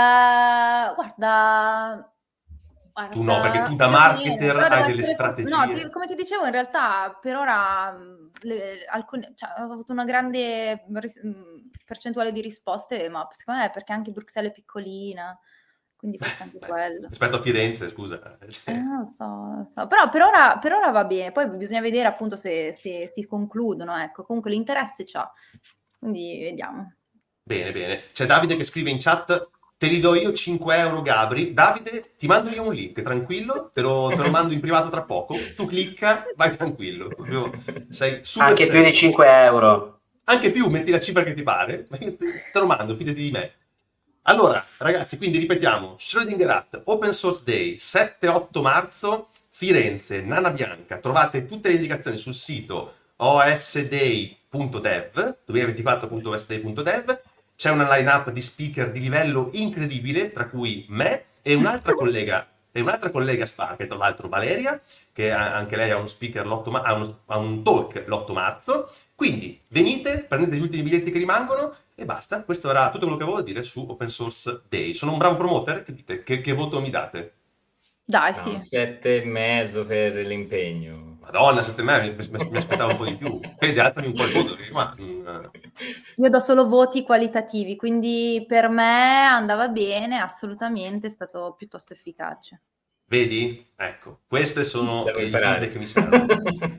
Speaker 3: guarda... Guarda,
Speaker 1: tu no, perché tu da marketer
Speaker 3: meno,
Speaker 1: hai delle
Speaker 3: essere,
Speaker 1: strategie.
Speaker 3: No, ti, come ti dicevo, in realtà per ora le, alcune, cioè, ho avuto una grande ris- percentuale di risposte, ma secondo me è perché anche Bruxelles è piccolina, quindi forse anche
Speaker 1: Beh,
Speaker 3: quello.
Speaker 1: Rispetto a Firenze, scusa.
Speaker 3: Eh, non so, non so. Però per ora, per ora va bene, poi bisogna vedere appunto se, se si concludono, ecco, comunque l'interesse c'è, quindi vediamo.
Speaker 1: Bene, bene. C'è Davide che scrive in chat: te li do io cinque euro, Gabri. Davide, ti mando io un link, tranquillo, te lo, te lo mando in privato tra poco. Tu clicca, vai tranquillo. Sei super
Speaker 4: Anche
Speaker 1: sereno.
Speaker 4: più di cinque euro.
Speaker 1: Anche più, metti la cifra che ti pare. Te lo mando, fidati di me. Allora, ragazzi, quindi ripetiamo: Schrödinger Hat, Open Source Day, sette otto marzo, Firenze, Nana Bianca. Trovate tutte le indicazioni sul sito o s day punto dev, duemilaventiquattro punto o s day punto dev. C'è una line-up di speaker di livello incredibile, tra cui me e un'altra collega, e un'altra collega Spa, che tra l'altro Valeria, che anche lei ha uno speaker l'otto ma- ha, uno, ha un talk l'otto marzo. Quindi venite, prendete gli ultimi biglietti che rimangono e basta. Questo era tutto quello che avevo da dire su Open Source Day. Sono un bravo promoter? Che dite? Che, che voto mi date?
Speaker 3: Dai,
Speaker 5: No,
Speaker 3: sì.
Speaker 5: Sette e mezzo per l'impegno.
Speaker 1: Madonna, sette e mezzo, mi, mi, mi aspettavo un po' di più. Fede, alzami un po' il voto. Ma, mm,
Speaker 3: Io do solo voti qualitativi, quindi per me andava bene, assolutamente, è stato piuttosto efficace.
Speaker 1: Vedi? Ecco, queste sono
Speaker 5: Devo
Speaker 1: i
Speaker 5: imparare.
Speaker 1: feedback che mi servono.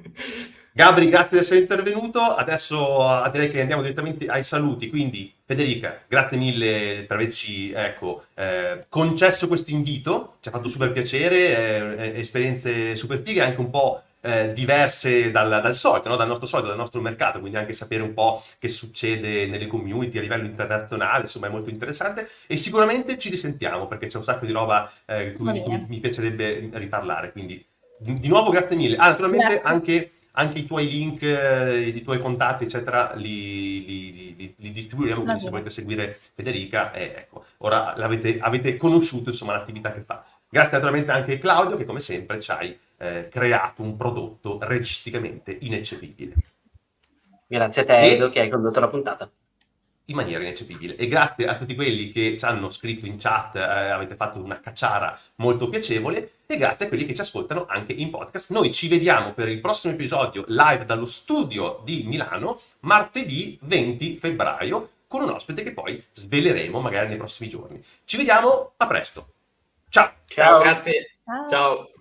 Speaker 1: Gabri, grazie di essere intervenuto. Adesso direi che andiamo direttamente ai saluti. Quindi, Federica, grazie mille per averci ecco, eh, concesso questo invito. Ci ha fatto super piacere, eh, esperienze super fighe, anche un po' eh, diverse dal, dal solito, no? dal nostro solito, dal nostro mercato. Quindi anche sapere un po' che succede nelle community a livello internazionale, insomma, è molto interessante. E sicuramente ci risentiamo perché c'è un sacco di roba eh, di cui mi, mi piacerebbe riparlare. Quindi, di, di nuovo, grazie mille. Ah, naturalmente
Speaker 3: Grazie.
Speaker 1: anche. Anche i tuoi link, eh, i tuoi contatti, eccetera, li, li, li, li distribuiremo, quindi se volete seguire Federica, eh, ecco, ora l'avete, avete conosciuto, insomma, l'attività che fa. Grazie naturalmente anche a Claudio, che come sempre ci hai eh, creato un prodotto registicamente ineccepibile.
Speaker 4: Grazie a te,
Speaker 1: E...
Speaker 4: Edo, che hai condotto la puntata.
Speaker 1: In maniera ineccepibile. E grazie a tutti quelli che ci hanno scritto in chat, eh, avete fatto una cacciara molto piacevole, e grazie a quelli che ci ascoltano anche in podcast. Noi ci vediamo per il prossimo episodio live dallo studio di Milano, martedì venti febbraio, con un ospite che poi sveleremo magari nei prossimi giorni. Ci vediamo, a presto. Ciao!
Speaker 5: Ciao, grazie.
Speaker 3: Ciao.
Speaker 5: Ciao.